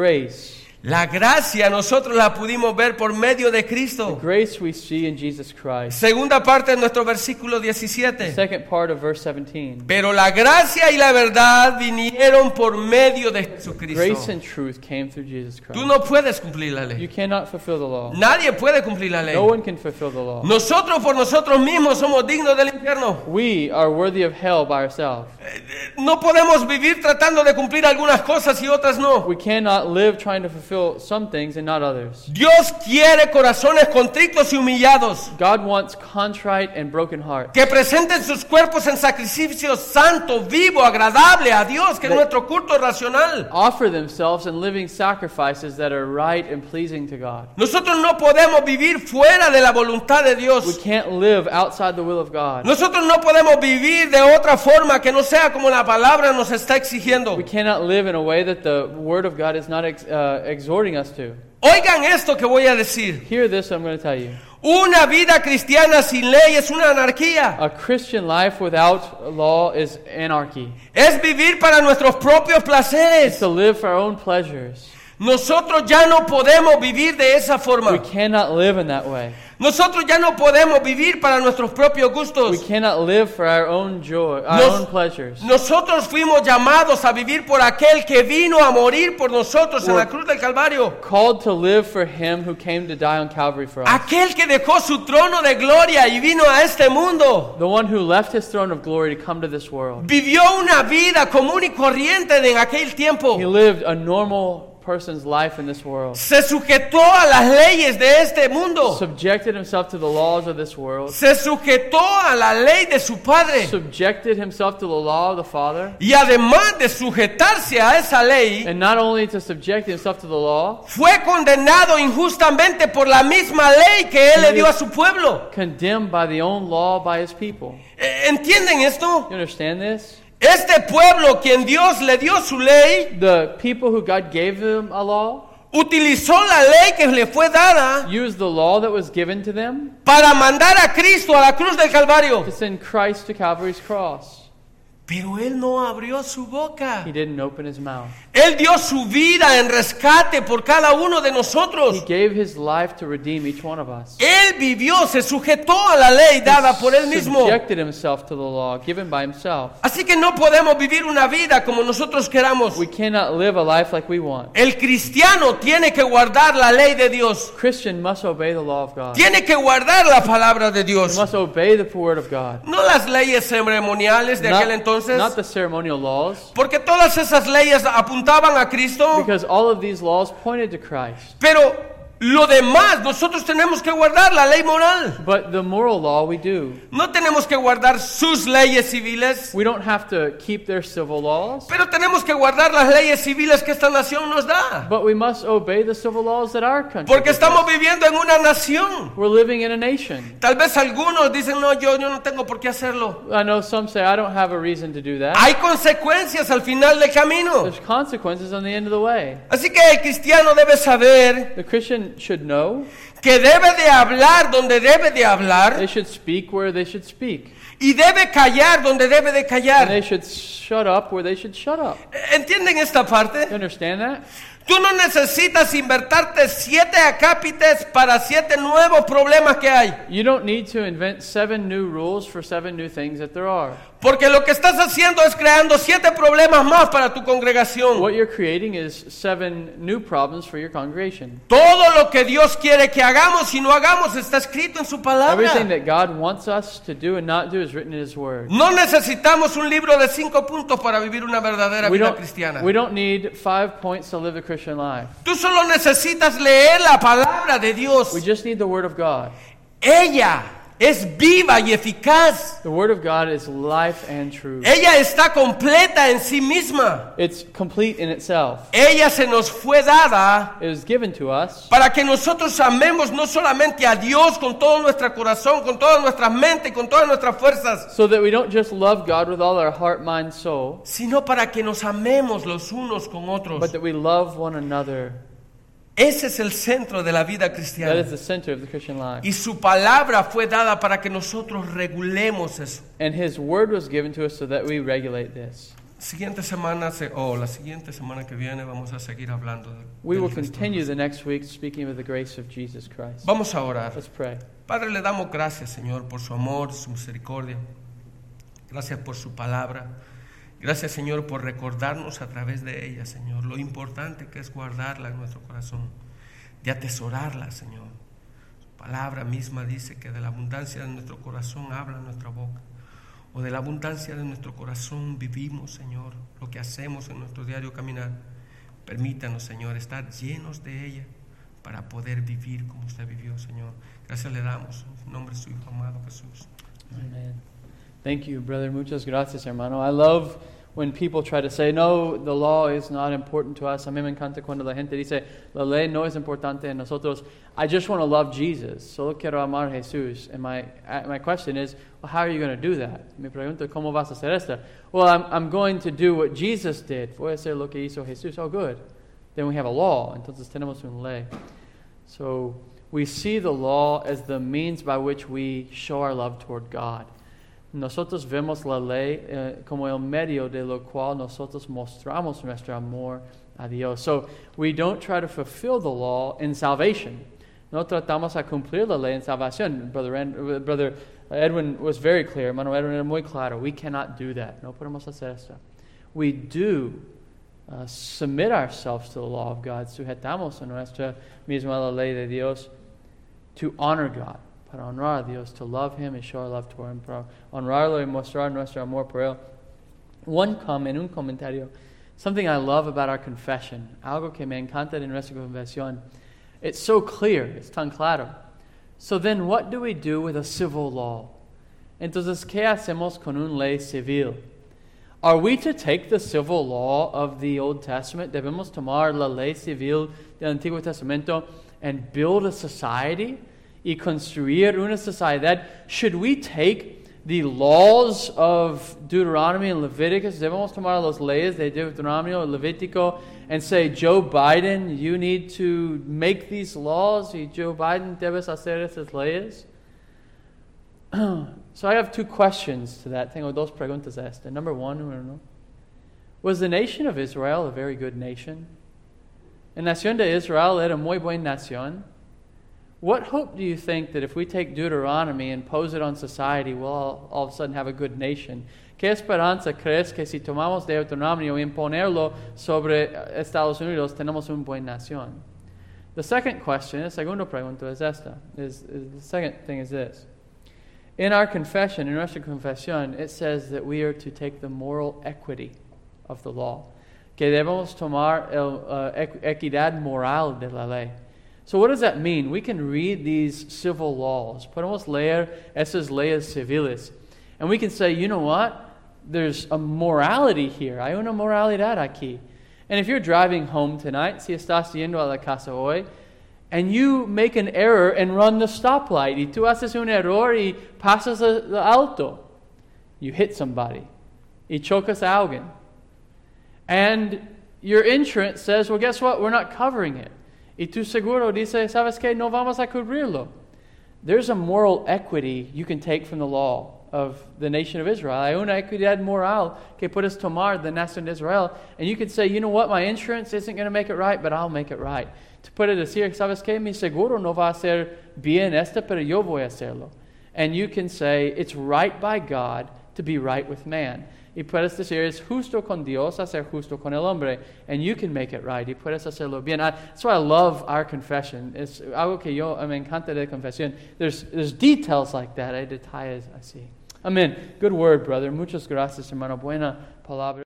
A: But the grace
B: nosotros la pudimos ver por medio de Cristo.
A: grace we see in Jesus Christ.
B: Segunda parte de nuestro versículo 17.
A: Second part of verse 17.
B: Pero la gracia y la verdad vinieron por medio de Jesucristo.
A: Grace and truth came through Jesus Christ.
B: Tú no puedes cumplir la
A: You
B: ley.
A: cannot fulfill the law.
B: Nadie puede cumplir la ley.
A: No one can fulfill the law.
B: Nosotros por nosotros mismos somos dignos del infierno.
A: We are worthy of hell by ourselves.
B: No podemos vivir tratando de cumplir algunas cosas y otras no.
A: We cannot live trying to fulfill some things and not others.
B: Dios quiere corazones contritos y humillados,
A: God wants contrite and broken hearts.
B: que presenten sus cuerpos en sacrificio santo, vivo, agradable a Dios, que es nuestro culto racional.
A: Offer themselves in living sacrifices that are right and pleasing to God.
B: Nosotros no podemos vivir fuera de la voluntad de
A: We
B: Dios.
A: can't live outside the will of God.
B: Nosotros no podemos vivir de otra forma que no sea como la palabra nos está exigiendo.
A: We cannot live in a way that the Word of God is not exhorting us to.
B: Oigan esto que voy a decir.
A: Hear this, I'm going to tell you.
B: Una vida cristiana sin ley es una anarquía.
A: A Christian life without law is anarchy.
B: Es vivir para nuestros propios
A: It's
B: placeres.
A: to live for our own pleasures.
B: Nosotros ya no podemos vivir de esa
A: We
B: forma.
A: cannot live in that way.
B: Nosotros ya no podemos vivir para nuestros propios
A: We
B: gustos.
A: cannot live for our own joy, our
B: Nos-
A: own pleasures.
B: Nosotros fuimos llamados a vivir por aquel que vino a morir por nosotros en la cruz del Calvario.
A: Called to live for Him who came to die on Calvary for us.
B: Aquel que dejó su trono de gloria y vino a este mundo.
A: The one who left His throne of glory to come to this world.
B: Vivió una vida común y corriente en aquel tiempo.
A: He lived a normal person's life in this world.
B: Se sujetó a las leyes de este mundo.
A: Subjected Himself to the laws of this world.
B: Se sujetó a la ley de su padre.
A: Subjected Himself to the law of the Father.
B: Y además de sujetarse a esa ley,
A: And not only to subject Himself to the law,
B: fue condenado injustamente por la misma ley que él le dio a su pueblo.
A: condemned by the own law by His people.
B: ¿Entienden esto?
A: You understand this?
B: Este pueblo, quien Dios le dio su ley,
A: The people who God gave them a law
B: utilizó la ley que le fue dada
A: used the law that was given to them
B: para mandar a Cristo a la cruz del Calvario.
A: to send Christ to Calvary's cross.
B: Pero él no abrió su boca.
A: He didn't open His mouth.
B: Él dio su vida en rescate por cada uno de
A: He
B: nosotros.
A: gave His life to redeem each one of us.
B: Él vivió, se sujetó a la ley dada por él mismo.
A: Subjected Himself to the law given by Himself.
B: Así que no podemos vivir una vida como nosotros queramos.
A: We cannot live a life like we want.
B: El cristiano tiene que guardar la ley de Dios.
A: Christian must obey the law of God.
B: Tiene que guardar la palabra de
A: He
B: Dios.
A: must obey the word of God.
B: No las leyes ceremoniales de aquel entonces.
A: Not the ceremonial laws,
B: Porque todas esas leyes apuntaban a Cristo.
A: because all of these laws pointed to Christ.
B: Pero lo demás, nosotros tenemos que guardar la ley moral.
A: But the moral law we do.
B: No tenemos que guardar sus leyes civiles.
A: We don't have to keep their civil laws,
B: Pero tenemos que guardar las leyes civiles que esta nación nos da.
A: but we must obey the civil laws that our country
B: Porque
A: gives
B: estamos
A: us.
B: viviendo en una nación.
A: We're living in a nation.
B: Tal vez algunos dicen, no, yo no tengo por qué hacerlo.
A: I know some say, I don't have a reason to do that.
B: Hay consecuencias al final del camino.
A: There's consequences on the end of the way.
B: Así que el cristiano debe saber
A: The Christian should know.
B: que debe de hablar donde debe de
A: They
B: hablar
A: should speak where they should speak.
B: y debe callar donde debe de
A: And
B: callar.
A: they should shut up where they should shut up.
B: ¿Entienden esta parte?
A: You understand that?
B: Tú no necesitas invertirte 7 acápites para 7 nuevos problemas que hay.
A: You don't need to invent 7 new rules for 7 new things that there are.
B: Porque lo que estás haciendo es creando 7 problemas más para tu congregación.
A: What you're creating is 7 new problems for your congregation.
B: Todo lo que Dios quiere que hagamos y no hagamos está escrito en su
A: Everything
B: palabra.
A: that God wants us to do and not do is written in His Word.
B: No necesitamos un libro de 5 puntos para vivir una verdadera vida cristiana.
A: We don't need 5 points to live a Christian life.
B: Tú solo necesitas leer la palabra de Dios.
A: We just need the Word of God.
B: Ella es viva y eficaz.
A: The Word of God is life and truth.
B: Ella está completa en sí misma.
A: It's complete in itself.
B: Ella se nos fue dada
A: It was given to us
B: para que nosotros amemos no solamente a Dios con todo nuestro corazón, con toda nuestra mente y con todas nuestras fuerzas,
A: so that we don't just love God with all our heart, mind, soul,
B: sino para que nos amemos los unos con otros.
A: but that we love one another.
B: Ese es el centro de la vida
A: That
B: cristiana.
A: is the center of the Christian life.
B: Y su palabra fue dada para que nosotros regulemos eso.
A: And His Word was given to us so that we regulate this.
B: La siguiente semana que viene vamos a seguir hablando
A: We
B: del
A: will
B: resto de
A: continue
B: los-
A: the next week speaking of the grace of Jesus Christ.
B: Vamos a orar.
A: Let's pray.
B: Padre, le damos gracias, Señor, por su amor, su misericordia. Gracias por su palabra. Gracias, Señor, por recordarnos a través de ella, Señor, lo importante que es guardarla en nuestro corazón, de atesorarla, Señor. Su palabra misma dice que de la abundancia de nuestro corazón habla nuestra boca, o de la abundancia de nuestro corazón vivimos, Señor, lo que hacemos en nuestro diario caminar. Permítanos, Señor, estar llenos de ella para poder vivir como usted vivió, Señor. Gracias le damos en nombre de su Hijo amado Jesús.
A: Amen. Thank you, brother. Muchas gracias, hermano. I love when people try to say, no, the law is not important to us. A mí me encanta cuando la gente dice, la ley no es importante en nosotros. I just want to love Jesus. Solo quiero amar a Jesús. And my question is, well, how are you going to do that? Me pregunto, ¿cómo vas a hacer esto? Well, I'm going to do what Jesus did. Voy a hacer lo que hizo Jesús. Oh, good. then we have a law. Entonces tenemos una ley. So we see the law as the means by which we show our love toward God. Nosotros vemos la ley como el medio de lo cual nosotros mostramos nuestro amor a Dios. So we don't try to fulfill the law in salvation. No tratamos a cumplir la ley en salvación. Brother Edwin was very clear. Hermano Edwin era muy claro. We cannot do that. No podemos hacer esto. We do submit ourselves to the law of God. Sujetamos a nuestra misma la ley de Dios to honor God. Para honrar a Dios, to love Him and show our love toward Him. Para honrarlo y mostrar nuestro amor por Él. Un comentario. Something I love about our confession. Algo que me encanta de nuestra confesión. It's so clear. It's tan claro. So then what do we do with a civil law? Entonces, ¿qué hacemos con una ley civil? Are we to take the civil law of the Old Testament? Debemos tomar la ley civil del Antiguo Testamento and build a society? Y construir una sociedad? Should we take the laws of Deuteronomy and Leviticus? Debemos tomar las leyes de Deuteronomio and Levítico and say, Joe Biden, you need to make these laws. Y Joe Biden, debes hacer esas leyes. So I have two questions to that. Tengo dos preguntas a esta. Number one, was the nation of Israel a very good nation? La nación de Israel era muy buena nación. What hope do you think that if we take Deuteronomy and pose it on society, we'll all of a sudden have a good nation? ¿Qué esperanza crees que si tomamos Deuteronomio y imponerlo sobre Estados Unidos, tenemos una buena nación? The second question, el segundo pregunta es esta. The second thing is this. In our confession, in nuestra confesión, it says that we are to take the moral equity of the law. Que debemos tomar equidad moral de la ley. So what does that mean? We can read these civil laws. Podemos leer esas leyes civiles. And we can say, you know what? There's a morality here. Hay una moralidad aquí. And if you're driving home tonight, si estás yendo a la casa hoy, and you make an error and run the stoplight, y tú haces un error y pasas el alto, you hit somebody, y chocas a alguien. And your insurance says, well, guess what? We're not covering it. Y tu seguro dice, ¿sabes qué? No vamos a cubrirlo. There's a moral equity you can take from the law of the nation of Israel. Hay una equidad moral que puedes tomar de la nación de Israel. And you can say, you know what? My insurance isn't going to make it right, but I'll make it right. Tú puedes decir, ¿sabes qué? Mi seguro no va a hacer bien pero yo voy a hacerlo. And you can say, it's right by God to be right with man. Y puedes decir, es justo con Dios hacer justo con el hombre. And you can make it right. Y puedes hacerlo bien. That's why I love our confession. Es algo que yo me encanta de confesión. There's details like that. Hay detalles así. Amen. Good word, brother. Muchas gracias, hermano. Buena palabra.